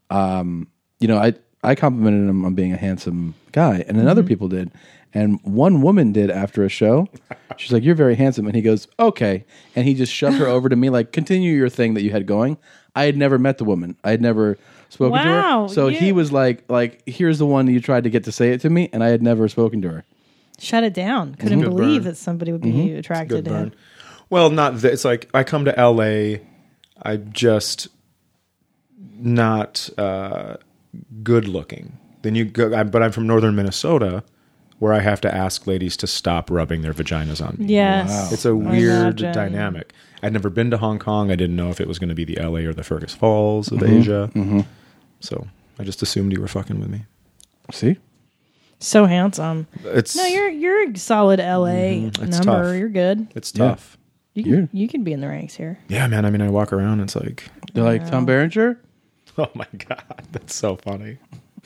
I complimented him on being a handsome guy, and then other people did. And one woman did after a show. She's like, "You're very handsome," and he goes, "Okay," and he just shoved her over to me, like, "Continue your thing that you had going." I had never met the woman. I had never spoken to Wow, her. So he was like, "Here's the one that you tried to get to say it to me," and I had never spoken to her. Shut it down. Couldn't Good believe burn. that somebody would be Mhm. attracted to him. Well, it's like I come to LA, I'm just not good looking. Then you go, but I'm from northern Minnesota, where I have to ask ladies to stop rubbing their vaginas on me. Yes. Wow. It's a I weird imagine. dynamic. I'd never been to Hong Kong. I didn't know if it was going to be the LA or the Fergus Falls of Mhm. Asia. Mhm. So I just assumed you were fucking with me. See? So handsome. It's No, you're a solid LA It's number. tough. You're good. It's tough. You can be in the ranks here. Yeah, man. I mean, I walk around. And it's like They're like Tom Berenger. Oh my god, that's so funny.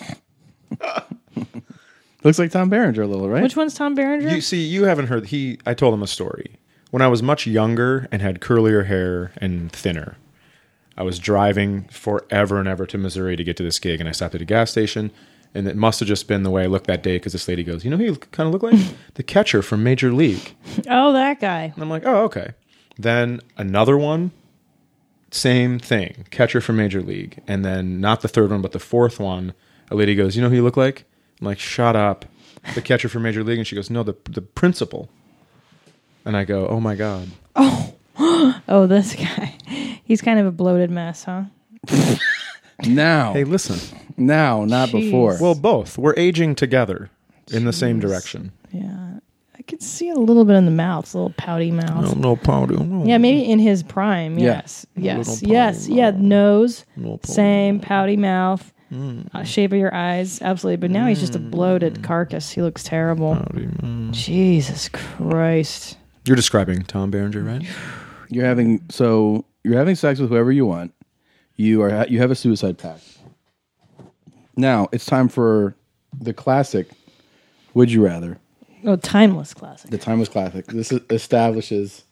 Looks like Tom Berenger a little, right? Which one's Tom Berenger? You see, you haven't heard. I told him a story. When I was much younger and had curlier hair and thinner, I was driving forever and ever to Missouri to get to this gig, and I stopped at a gas station, and it must have just been the way I looked that day because this lady goes, "You know who you kind of look like? The catcher from Major League." Oh, that guy. And I'm like, "Oh, okay." Then another one, same thing, catcher from Major League, and then not the third one, but the fourth one, a lady goes, "You know who you look like?" I'm like, "Shut up." The catcher from Major League. And she goes, "No, the principal." And I go, "Oh my God." Oh, this guy. He's kind of a bloated mess, huh? Now. Hey, listen. Now, not Jeez. before. Well, both. We're aging together in the same direction. Yeah. I could see a little bit in the mouth, a little pouty mouth. No pouty. No. Yeah, maybe in his prime. Yeah. Yes. Yes. Little Yes. pouty Yeah. Nose. No pouty. Same pouty mouth. Shape of your eyes. Absolutely. But now he's just a bloated carcass. He looks terrible. Jesus Christ. You're describing Tom Berenger, right? You're having sex with whoever you want. You have a suicide pact. Now it's time for the classic. Would you rather? Oh, timeless classic. The timeless classic. This establishes.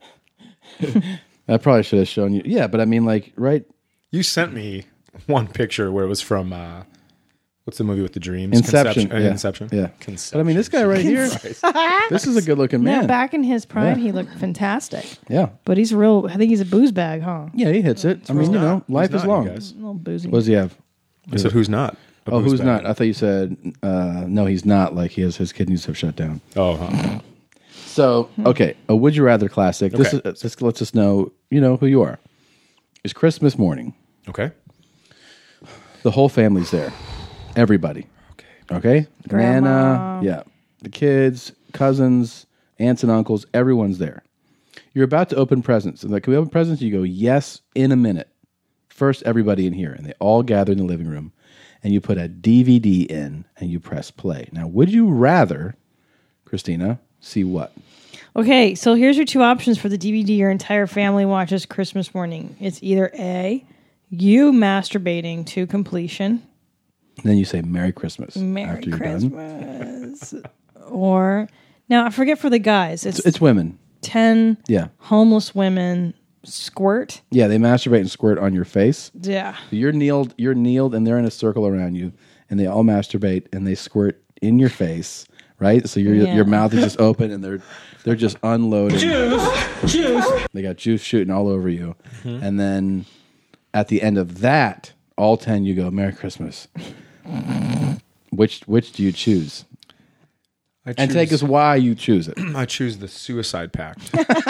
I probably should have shown you. Yeah, but I mean, like, right? You sent me one picture where it was from what's the movie with the dreams? Inception. Conception. Yeah. Inception. Yeah. Conception. But I mean, this guy right here. This is a good looking man. Yeah, back in his prime, Yeah. he looked fantastic. Yeah. But he's real. I think he's a booze bag, huh? Yeah, he hits it. I mean, you know, life is long. A little boozy. What does he have? I said, who's not? A Oh, booze who's bag. not? I thought you said no. He's not. Like his kidneys have shut down. Oh, huh. So okay, a would you rather classic. This Okay. is this lets us know who you are. It's Christmas morning. Okay. The whole family's there. Everybody. Okay. Grandma. Nana. Yeah. The kids, cousins, aunts and uncles. Everyone's there. You're about to open presents. And like, can we open presents? You go, yes, in a minute. First, everybody in here, and they all gather in the living room, and you put a DVD in, and you press play. Now, would you rather, Christina, see what? Okay, so here's your two options for the DVD your entire family watches Christmas morning. It's either A, you masturbating to completion. And then you say Merry Christmas. Merry after you're done. Christmas. Or, now I forget for the guys. It's women. 10 Yeah. homeless women squirt. Yeah, they masturbate and squirt on your face. Yeah. You're kneeled, and they're in a circle around you, and they all masturbate and they squirt in your face, right? So your mouth is just open, and they're just unloading. Juice. They got juice shooting all over you, and then at the end of that, all 10 you go, "Merry Christmas." Which do you choose? And take us why you choose it. I choose the suicide pact.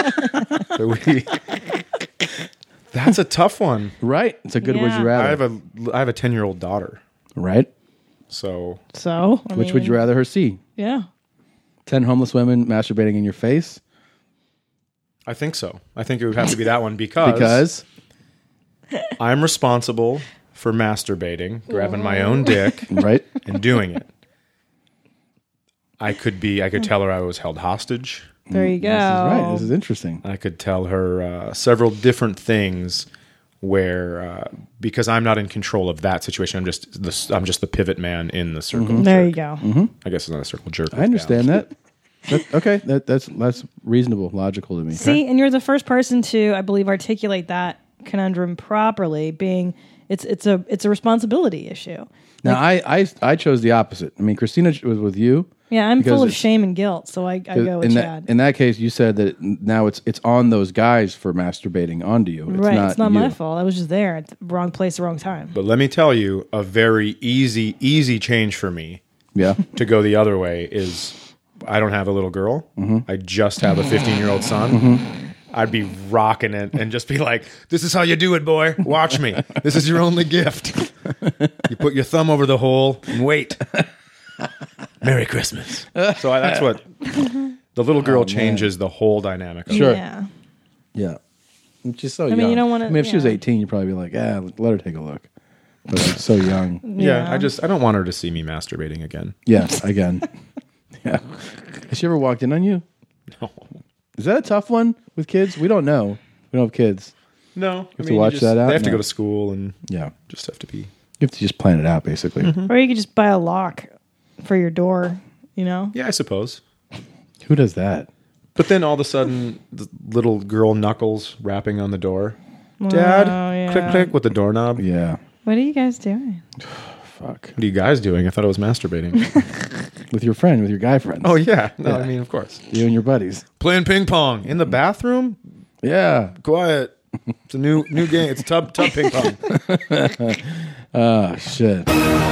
That's a tough one, right? It's a good would you rather. I have a 10-year-old daughter, right? So which would you rather her see? Yeah. 10 homeless women masturbating in your face? I think so. I think it would have to be that one because I'm responsible for masturbating, grabbing my own dick, right, and doing it. I could tell her I was held hostage. There you go. This is right. This is interesting. I could tell her several different things where because I'm not in control of that situation, I'm just the pivot man in the circle. There you go. I guess it's not a circle jerk. I understand that. Okay, that's reasonable, logical to me. See, and you're the first person to, I believe, articulate that conundrum properly. Being it's a responsibility issue. Now I chose the opposite. I mean, Christina was with you. Yeah, I'm full of shame and guilt, so I go with Chad. In that case, you said that now it's on those guys for masturbating onto you. It's not my fault. I was just there at the wrong place, the wrong time. But let me tell you, a very easy change for me to go the other way is I don't have a little girl. I just have a 15-year-old son. I'd be rocking it and just be like, "This is how you do it, boy. Watch me. This is your only gift. You put your thumb over the hole and wait. Merry Christmas." So that's what the little girl changes the whole dynamic. Sure. Yeah. She's so I young. mean, you don't wanna- I mean, if she was 18, you'd probably be like, let her take a look. But she's so young. Yeah, I don't want her to see me masturbating again. Yeah, again. Yeah. Has she ever walked in on you? No. Is that a tough one with kids? We don't know. We don't have kids. No. You have to watch that out. They have to go to school and just have to be. You have to just plan it out, basically. Or you could just buy a lock for your door, you know? Yeah, I suppose. Who does that? But then all of a sudden, the little girl knuckles rapping on the door. Dad, yeah. click, click with the doorknob. Yeah. What are you guys doing? Fuck. What are you guys doing? I thought I was masturbating. With your friend, with your guy friends. Oh, yeah. No, I mean, of course. You and your buddies. Playing ping pong in the bathroom? Yeah. Quiet. It's a new game. It's tub ping pong. Oh, shit.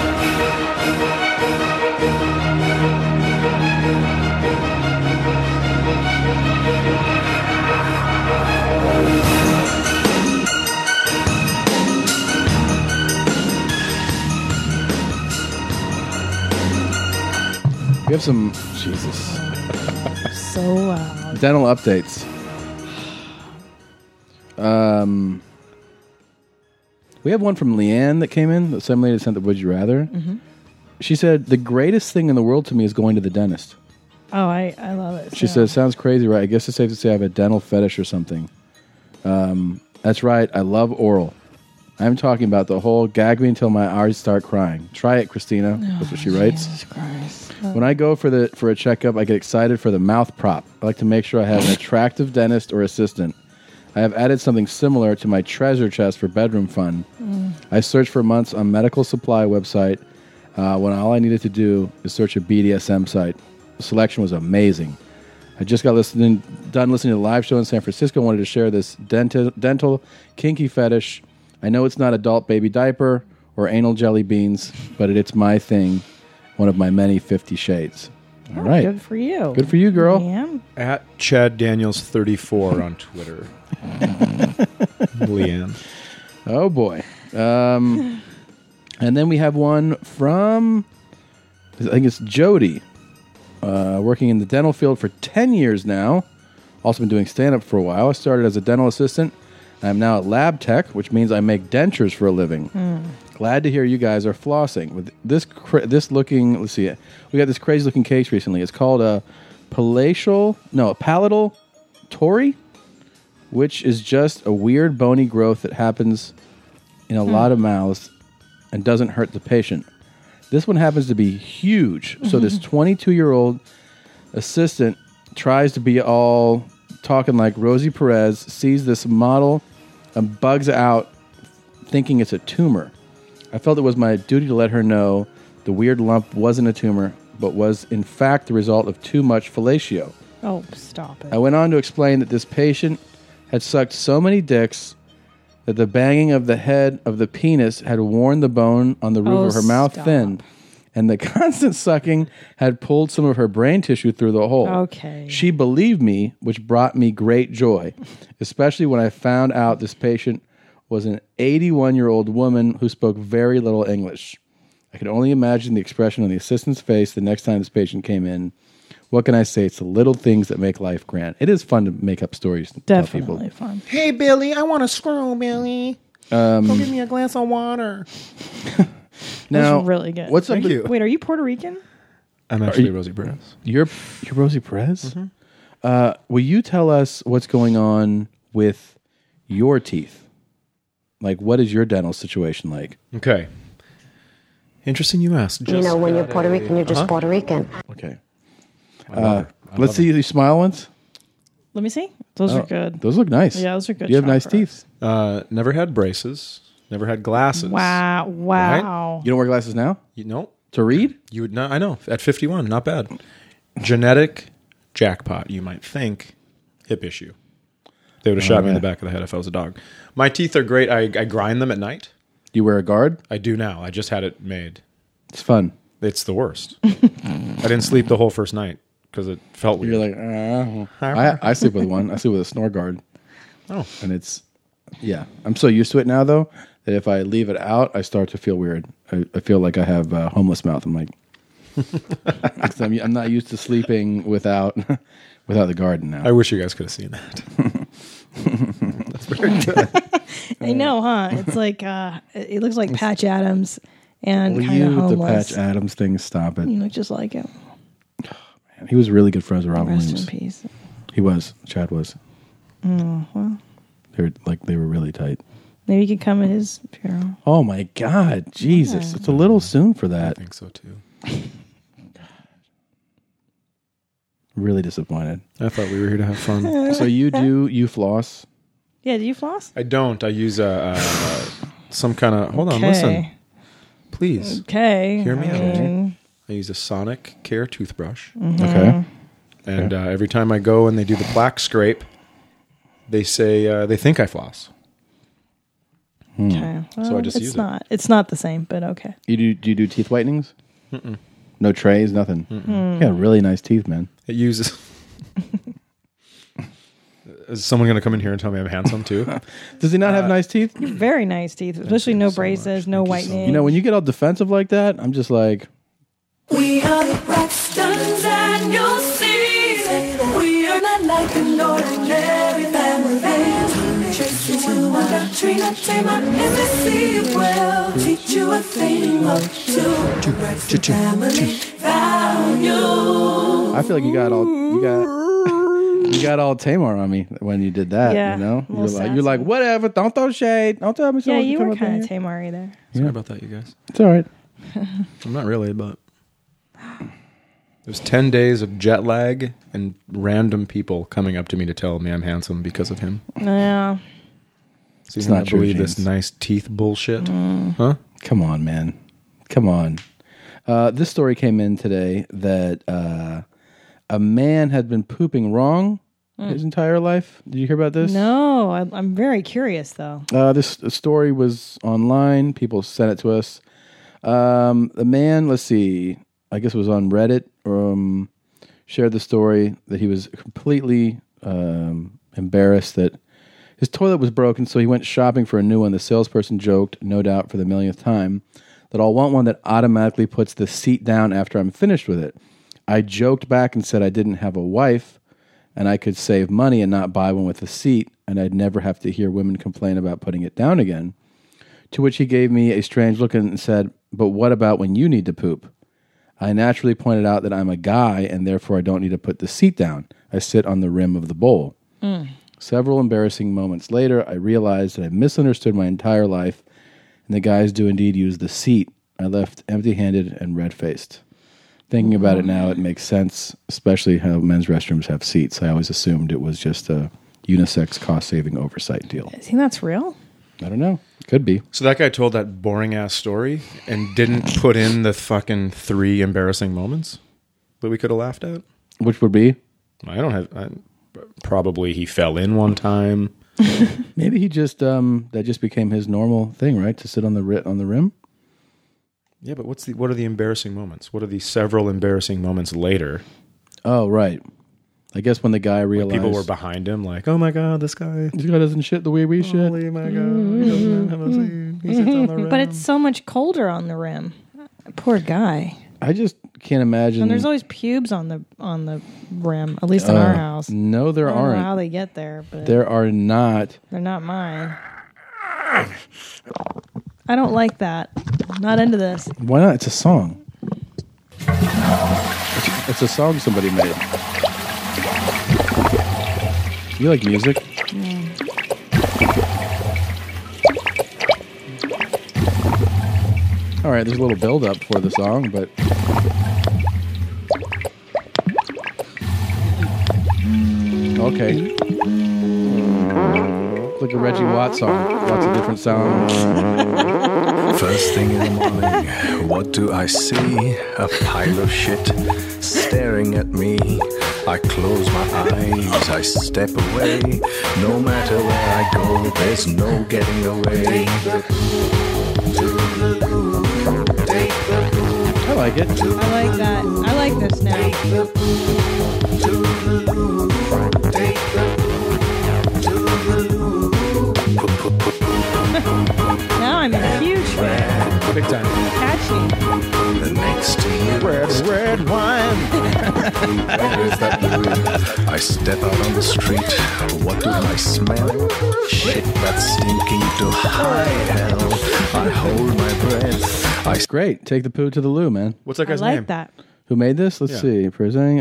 We have some, Jesus. So loud. Dental updates. We have one from Leanne that came in. Some lady sent the Would You Rather. She said, "The greatest thing in the world to me is going to the dentist." Oh, I love it. She says, "Sounds crazy, right? I guess it's safe to say I have a dental fetish or something." That's right. I love oral. I'm talking about the whole gag me until my eyes start crying. Try it, Christina. That's what she writes. Jesus Christ. When I go for a checkup, I get excited for the mouth prop. I like to make sure I have an attractive dentist or assistant. I have added something similar to my treasure chest for bedroom fun. I searched for months on medical supply website when all I needed to do is search a BDSM site. The selection was amazing. I just got done listening to the live show in San Francisco. I wanted to share this dental kinky fetish. I know it's not adult baby diaper or anal jelly beans, but it's my thing. One of my many 50 shades. All right. Good for you. Good for you, girl. Yeah. At Chad Daniels 34 on Twitter. Leanne. Oh, boy. And then we have one from, I think it's Jody, working in the dental field for 10 years now. Also been doing stand-up for a while. I started as a dental assistant. I'm now at lab tech, which means I make dentures for a living. Glad to hear you guys are flossing. With this looking, let's see, we got this crazy looking case recently. It's called a palatal tori, which is just a weird bony growth that happens in a lot of mouths and doesn't hurt the patient. This one happens to be huge. So this 22-year-old assistant tries to be all talking like Rosie Perez sees this model and bugs out thinking it's a tumor. I felt it was my duty to let her know the weird lump wasn't a tumor, but was in fact the result of too much fellatio. Oh, stop it. I went on to explain that this patient had sucked so many dicks that the banging of the head of the penis had worn the bone on the roof of her mouth thin, and the constant sucking had pulled some of her brain tissue through the hole. Okay. She believed me, which brought me great joy, especially when I found out this patient was an 81-year-old woman who spoke very little English. I could only imagine the expression on the assistant's face the next time this patient came in. What can I say? It's the little things that make life grand. It is fun to make up stories. And Definitely tell people. fun. Hey, Billy, I want a screw, Billy. Go give me a glass of water. Now, That's really good. what's up Thank with- you. Wait, are you Puerto Rican? I'm actually Rosie Perez. You're Rosie Perez? Mm-hmm. Will you tell us what's going on with your teeth? Like, what is your dental situation like? Okay. Interesting you asked. You know, when you're Puerto Rican, you're just Puerto Rican. Okay. I love her. I Let's love see you smile once. Let me see. Those Oh, are good. Those look nice. Yeah, those are good. You have nice shot teeth. Never had braces. Never had glasses. Wow. Wow. You don't wear glasses now? No. To read? You would not. I know. At 51, not bad. Genetic jackpot. You might think hip issue. They would have shot me in the back of the head if I was a dog. My teeth are great. I grind them at night. You wear a guard? I do now. I just had it made. It's fun. It's the worst. I didn't sleep the whole first night because it felt weird. You're like, I sleep with one. I sleep with a snore guard. Oh. And it's, yeah. I'm so used to it now, though, that if I leave it out, I start to feel weird. I feel like I have homeless mouth. I'm like, 'cause I'm not used to sleeping without the guard now. I wish you guys could have seen that. That's very good. I know, huh? It's like it looks like Patch Adams and Will kind you of with the homeless. Patch Adams thing? Stop it. You look just like him. Man, he was really good friends with Robin Rest Williams. in peace. He was. Chad was. Oh, well, They were really tight. maybe you could come at his funeral. Oh my God, Jesus! Yeah. It's a little soon for that. I think so too. Really disappointed. I thought we were here to have fun. So you floss? Yeah, do you floss? I don't. I use some kind of. Hold on, Okay. listen. Please. Okay. Hear me I out. mean- I use a Sonic Care toothbrush. Mhm. Okay. And every time I go and they do the plaque scrape, they say they think I floss. Okay. So I Well, just use it. It's not the same, but okay. Do you do teeth whitenings? Mm-mm. No trays, nothing. Mm-mm. You got really nice teeth, man. It uses. Is someone going to come in here and tell me I'm handsome too? Does he not have nice teeth? You have very nice teeth, especially no braces, no whitening. You know, when you get all defensive like that, I'm just like, We are the Braxtons and you'll see we are not like an ordinary family. Tracy, Wanda, Trina, Tama, and Missy will teach you a thing or two. Braxton family value. I feel like you got all Tamar on me when you did that. Yeah, you know, a little you're like, whatever. Don't throw shade. Don't tell me. Yeah, someone you can were come up in kind of here. Tamari there. Sorry about that, you guys. It's all right. I'm not really, but there's 10 days of jet lag and random people coming up to me to tell me I'm handsome because of him. Yeah. So It's you not not true, believe this James. nice teeth bullshit? Mm. Huh? Come on, man. Come on. This story came in today that a man had been pooping wrong his entire life. Did you hear about this? No, I'm very curious though. This story was online. People sent it to us. The man, let's see, I guess it was on Reddit, shared the story that he was completely embarrassed that his toilet was broken, so he went shopping for a new one. The salesperson joked, no doubt for the millionth time, that I'll want one that automatically puts the seat down after I'm finished with it. I joked back and said I didn't have a wife and I could save money and not buy one with a seat, and I'd never have to hear women complain about putting it down again. To which he gave me a strange look and said, but what about when you need to poop? I naturally pointed out that I'm a guy and therefore I don't need to put the seat down. I sit on the rim of the bowl. Several embarrassing moments later, I realized that I misunderstood my entire life, and the guys do indeed use the seat. I left empty-handed and red-faced. Thinking about it now, it makes sense, especially how men's restrooms have seats. I always assumed it was just a unisex cost-saving oversight deal. I think that's real. I don't know. Could be. So that guy told that boring-ass story and didn't put in the fucking 3 embarrassing moments that we could have laughed at? Which would be? Probably he fell in one time. Maybe he just, that just became his normal thing, right? To sit on the rim? Yeah, but what are the embarrassing moments? What are the several embarrassing moments later? Oh, right. I guess when the guy realized... When people were behind him, like, oh my God, this guy doesn't shit the way we shit. Holy my God, he doesn't have a seat. He sits on the rim. But it's so much colder on the rim. Poor guy. I just can't imagine... And there's always pubes on the rim, at least in our house. No, there aren't. I don't know how they get there, but... There are not. They're not mine. I don't like that. I'm not into this. Why not? It's a song. It's a song somebody made. You like music? All right, there's a little build-up for the song, but... Okay. Like a Reggie Watt song. Lots of different sounds. First thing in the morning, what do I see? A pile of shit staring at me. I close my eyes, I step away. No matter where I go, there's no getting away. I like it. I like that. I like this now. Now I'm in a huge fan. Big time. Catchy. The next to you, red wine. I step out on the street. What do I smell? Shit that's stinking to high hell. I hold my breath. Great. Take the poo to the loo, man. What's that guy's I like name? that. Who made this? Let's see. Presenting.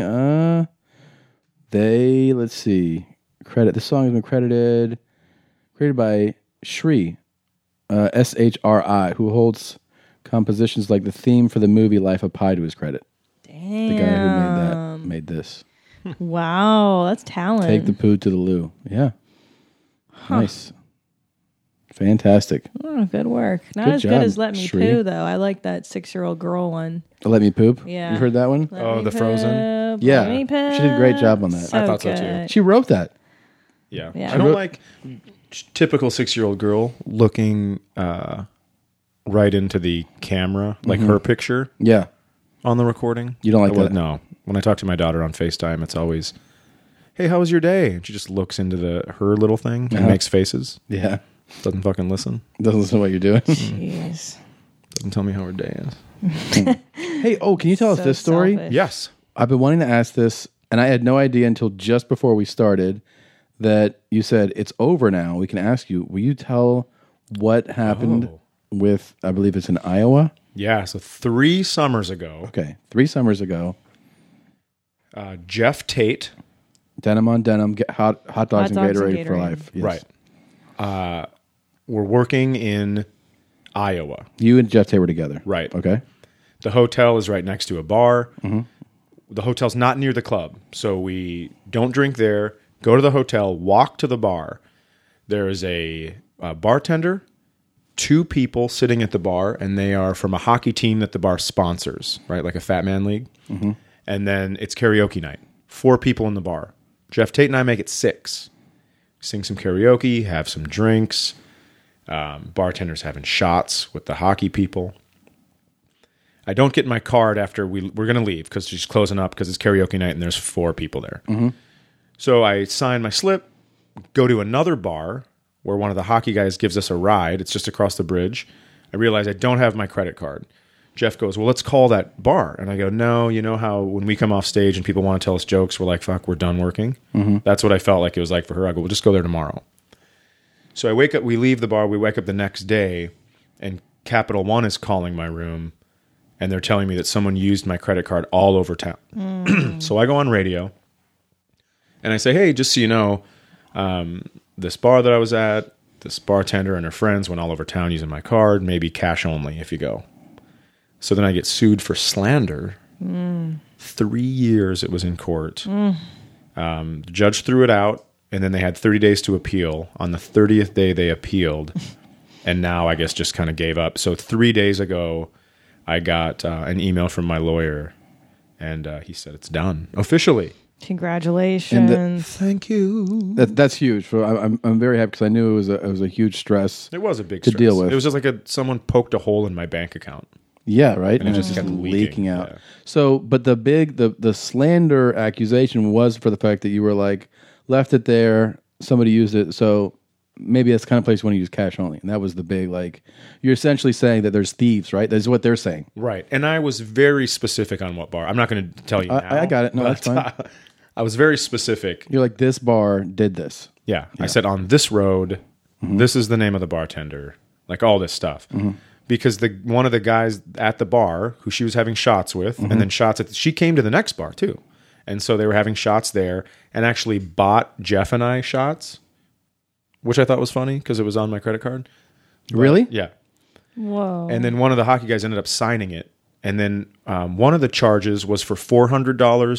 Let's see. Credit. This song has been created by Shri, SHRI, who holds compositions like the theme for the movie Life of Pi to his credit. Damn. The guy who made this. Wow, that's talent. Take the poo to the loo. Yeah. Nice. Fantastic. Oh, good work. Not Good as job, good as Let Me Shri. Poo, though. I like that 6-year-old girl one. Let Me Poop? Yeah. You heard that one? Let me Frozen? poop, Yeah. let me poop. She did a great job on that. So I thought so too. good. She wrote that. Yeah. Yeah. I don't like typical 6-year-old girl looking right into the camera, like her picture. Yeah. On the recording. You don't like that? No. When I talk to my daughter on FaceTime, it's always, hey, how was your day? And she just looks into her little thing and makes faces. Yeah. Doesn't fucking listen. Doesn't listen to what you're doing. Jeez. Doesn't tell me how her day is. Hey, can you tell us So this story? selfish. Yes. I've been wanting to ask this, and I had no idea until just before we started that you said it's over now. We can ask you. Will you tell what happened with, I believe it's in Iowa? Yeah, so 3 summers ago. Okay, 3 summers ago. Jeff Tate. Denim on denim, hot dogs and Gatorade for life. Yes. Right. We're working in Iowa. You and Jeff Tate were together. Right. Okay. The hotel is right next to a bar. Mm-hmm. The hotel's not near the club, so we don't drink there. Go to the hotel, walk to the bar. There is a bartender, 2 people sitting at the bar, and they are from a hockey team that the bar sponsors, right? Like a Fat Man League. Mm-hmm. And then it's karaoke night. 4 people in the bar. Jeff Tate and I make it 6. Sing some karaoke, have some drinks. Bartender's having shots with the hockey people. I don't get my card after we're going to leave because she's closing up because it's karaoke night and there's 4 people there. Mm-hmm. So I sign my slip, go to another bar where one of the hockey guys gives us a ride. It's just across the bridge. I realize I don't have my credit card. Jeff goes, well, let's call that bar. And I go, no, you know how when we come off stage and people want to tell us jokes, we're like, fuck, we're done working. Mm-hmm. That's what I felt like it was like for her. I go, we'll just go there tomorrow. So I wake up, we leave the bar, we wake up the next day, and Capital One is calling my room, and they're telling me that someone used my credit card all over town. So I go on radio, and I say, hey, just so you know, this bar that I was at, this bartender and her friends went all over town using my card, maybe cash only if you go. So then I get sued for slander 3 years it was in court. The judge threw it out, and then they had 30 days to appeal. On the 30th day, they appealed, and now I guess just kind of gave up. So 3 days ago, I got an email from my lawyer, and he said it's done officially. Congratulations! Thank you. That's huge. So I'm very happy because I knew it was a huge stress. It was a big to stress. deal with. It was just like someone poked a hole in my bank account. Yeah, right. And it just kept leaking out. Yeah. So, but the slander accusation was for the fact that you were like left it there, somebody used it, so maybe that's the kind of place you want to use cash only. And that was the big, like, you're essentially saying that there's thieves, right? That's what they're saying. Right. And I was very specific on what bar. I'm not going to tell you now. I got it. No, that's fine. I was very specific. You're like, this bar did this. Yeah. I said on this road, this is the name of the bartender, like all this stuff. Because one of the guys at the bar who she was having shots with, and then she came to the next bar too. And so they were having shots there and actually bought Jeff and I shots, which I thought was funny because it was on my credit card. Really? Yeah. Whoa. And then one of the hockey guys ended up signing it. And then one of the charges was for $400,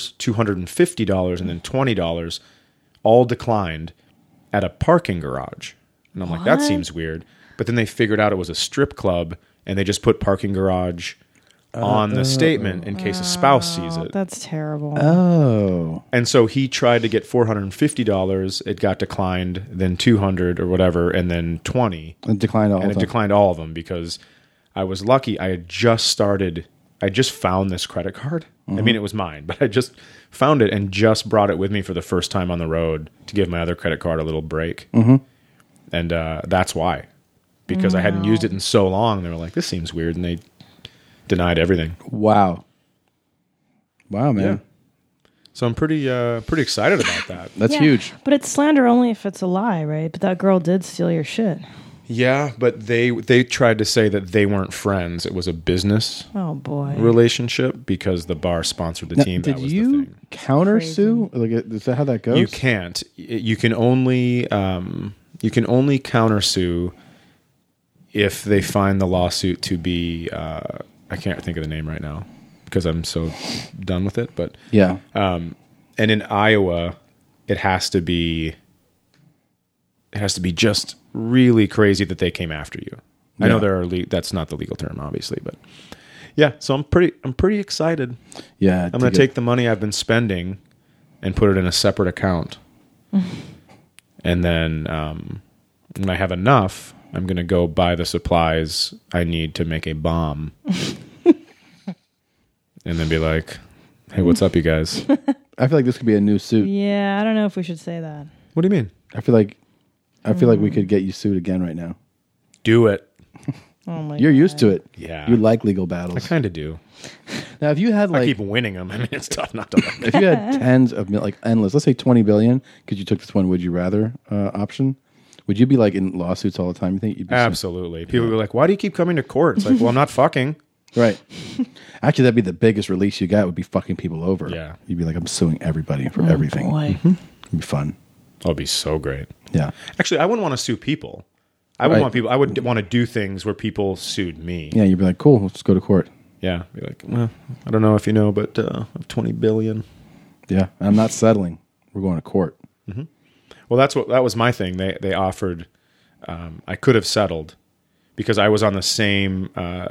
$250, and then $20, all declined at a parking garage. And I'm like, that seems weird. But then they figured out it was a strip club, and they just put parking garage on the statement in case a spouse sees it. That's terrible. Oh. And so he tried to get $450. It got declined, then $200 or whatever, and then $20. It declined all of them. And it declined all of them because I was lucky. I just found this credit card. I mean, it was mine, but I just found it and just brought it with me for the first time on the road to give my other credit card a little break. And that's why. Because I hadn't used it in so long. They were like, this seems weird. And they denied everything. Wow, man. Yeah. So I'm pretty excited about that. That's huge. But it's slander only if it's a lie, right? But that girl did steal your shit. Yeah, but they tried to say that they weren't friends. It was a business relationship because the bar sponsored the team. Did that was you the thing. countersue? Like, is that how that goes? You can't. You can only countersue if they find the lawsuit to be. I can't think of the name right now because I'm so done with it. But yeah. And in Iowa, it has to be just really crazy that they came after you. I know that's not the legal term, obviously, but yeah. So I'm pretty excited. Yeah, I'm going to take the money I've been spending and put it in a separate account, and then when I have enough, I'm going to go buy the supplies I need to make a bomb, and then be like, "Hey, what's up, you guys?" I feel like this could be a new suit. Yeah, I don't know if we should say that. What do you mean? I feel like we could get you sued again right now. Do it. Oh my You're used to it. Yeah. You like legal battles. I kind of do. Now, if you had I keep winning them. I mean, it's tough not to like if you had tens of like endless, let's say 20 billion, because you took this one, would you rather option? Would you be like in lawsuits all the time? You think you'd be Absolutely. People would be like, "Why do you keep coming to court?" It's like, well, I'm not fucking. Right. Actually, that'd be the biggest release you got would be fucking people over. Yeah. You'd be like, I'm suing everybody for everything. Boy. It'd be fun. That would be so great. Yeah. Actually, I wouldn't want to sue people. I would want to do things where people sued me. Yeah, you'd be like, cool, let's go to court. Yeah. Be like, well, I don't know if you know, but 20 billion. Yeah. I'm not settling. We're going to court. Well, that was my thing. They offered, I could have settled because I was on the same,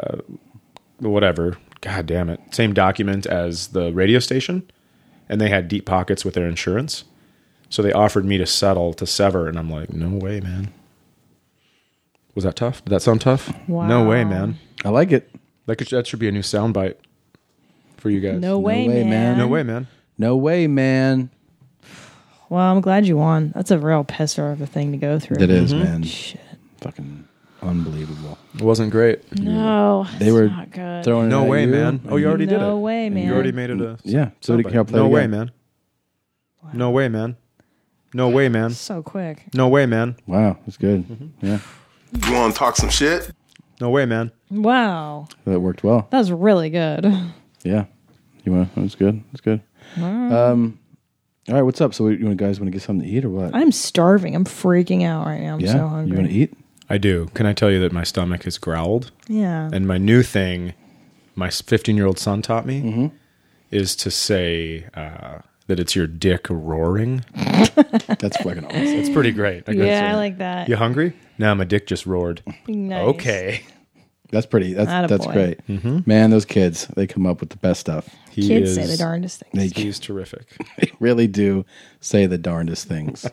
God damn it, same document as the radio station, and they had deep pockets with their insurance. So they offered me to settle, to sever, and I'm like, no way, man. Was that tough? Did that sound tough? Wow. No way, man. I like it. That should be a new soundbite for you guys. No way, man. No way, man. No way, man. Well, I'm glad you won. That's a real pisser of a thing to go through. It is, man. Shit. Fucking unbelievable. It wasn't great. No, they were not good. throwing no it at way, you, man. Oh, you already did it. No way, man. You already made it a yeah. So can I play no it way, again? man. Wow. No way, man. No way, man. So quick. No way, man. Wow, that's good. Yeah. You want to talk some shit? No way, man. Wow. That worked well. That was really good. Yeah. You want? That was good. That's good. All right. What's up? So, you guys want to get something to eat or what? I'm starving. I'm freaking out right now. I'm so hungry. You want to eat? I do. Can I tell you that my stomach has growled? Yeah. And my new thing, my 15-year-old son taught me, is to say that it's your dick roaring. That's fucking awesome. It's pretty great. I like that. You hungry? No, my dick just roared. Nice. Okay. That's pretty. That's great. Mm-hmm. Man, those kids, they come up with the best stuff. Kids say the darndest things. He's terrific. They really do say the darndest things.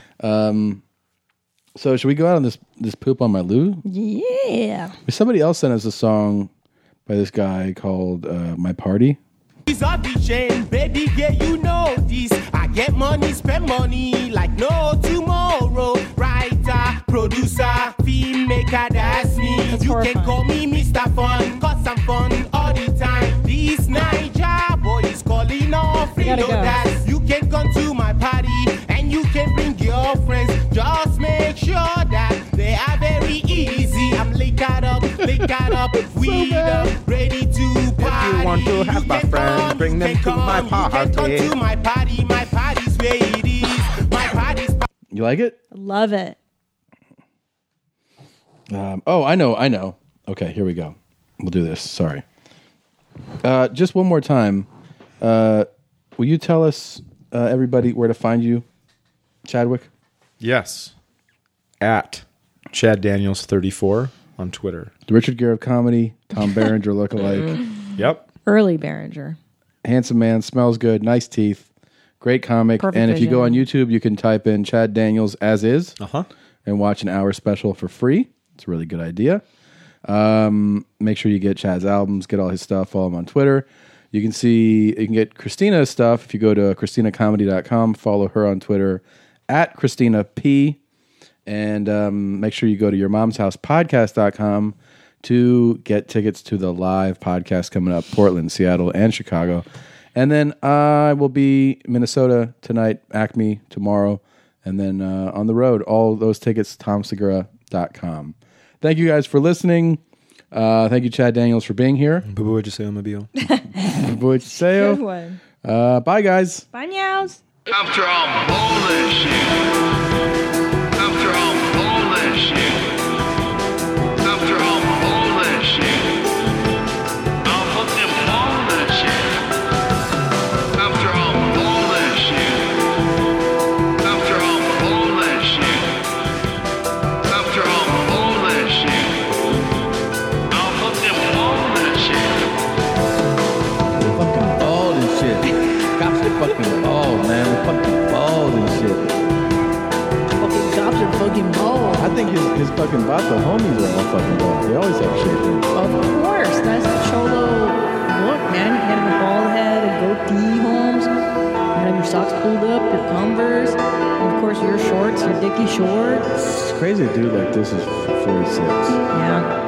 So should we go out on this poop on my loo? Yeah. Somebody else sent us a song by this guy called My Party. It's off the chain, baby, yeah, you know this. I get money, spend money like no tomorrow. Writer, producer, filmmaker, that's me. You can call me Mr. Fun, cause I'm fun all the time. This Naija boy is calling off freeloaders. You can come to my party and you can bring your friends. Just make sure that they are very easy. I'm liquored up, weed up, ready to party. If you want to have my friends, bring them to my party. You can come to my party, my party's where it is. My party's. You like it? Love it. I know. Okay, here we go. We'll do this. Sorry. Just one more time. Will you tell us, everybody, where to find you, Chadwick? Yes. At Chad Daniels 34 on Twitter. The Richard Gere of comedy, Tom Berenger lookalike. Yep. Early Berenger. Handsome man, smells good, nice teeth, great comic. Perfect and if you go on vision. YouTube, you can type in Chad Daniels as is and watch an hour special for free. It's a really good idea. Make sure you get Chad's albums, get all his stuff, follow him on Twitter. You can get Christina's stuff if you go to ChristinaComedy.com, follow her on Twitter at Christina P. And make sure you go to YourMom'sHousePodcast.com to get tickets to the live podcast coming up, Portland, Seattle, and Chicago. And then I will be Minnesota tonight, Acme tomorrow, and then on the road. All those tickets, TomSegura.com. Thank you guys for listening. Thank you, Chad Daniels, for being here. Good one. Bye, guys. Bye, Nyaos. After all bullshit. After all bullshit. After all bullshit. I'll put them bullshit. After all bullshit. After all bullshit. After all bullshit. I'll put them bullshit. Fucking bald and shit. Cops are fucking bald, man. We're fucking bald and shit. Fucking cops are fucking bald. I think his fucking Vato homies are all fucking bald. They always have shit there. Of course. That's the cholo look, man. You can have a bald head, a goatee, Holmes. You can have your socks pulled up, your Converse, and of course your shorts, your dicky shorts. It's crazy a dude like this is 46. Yeah.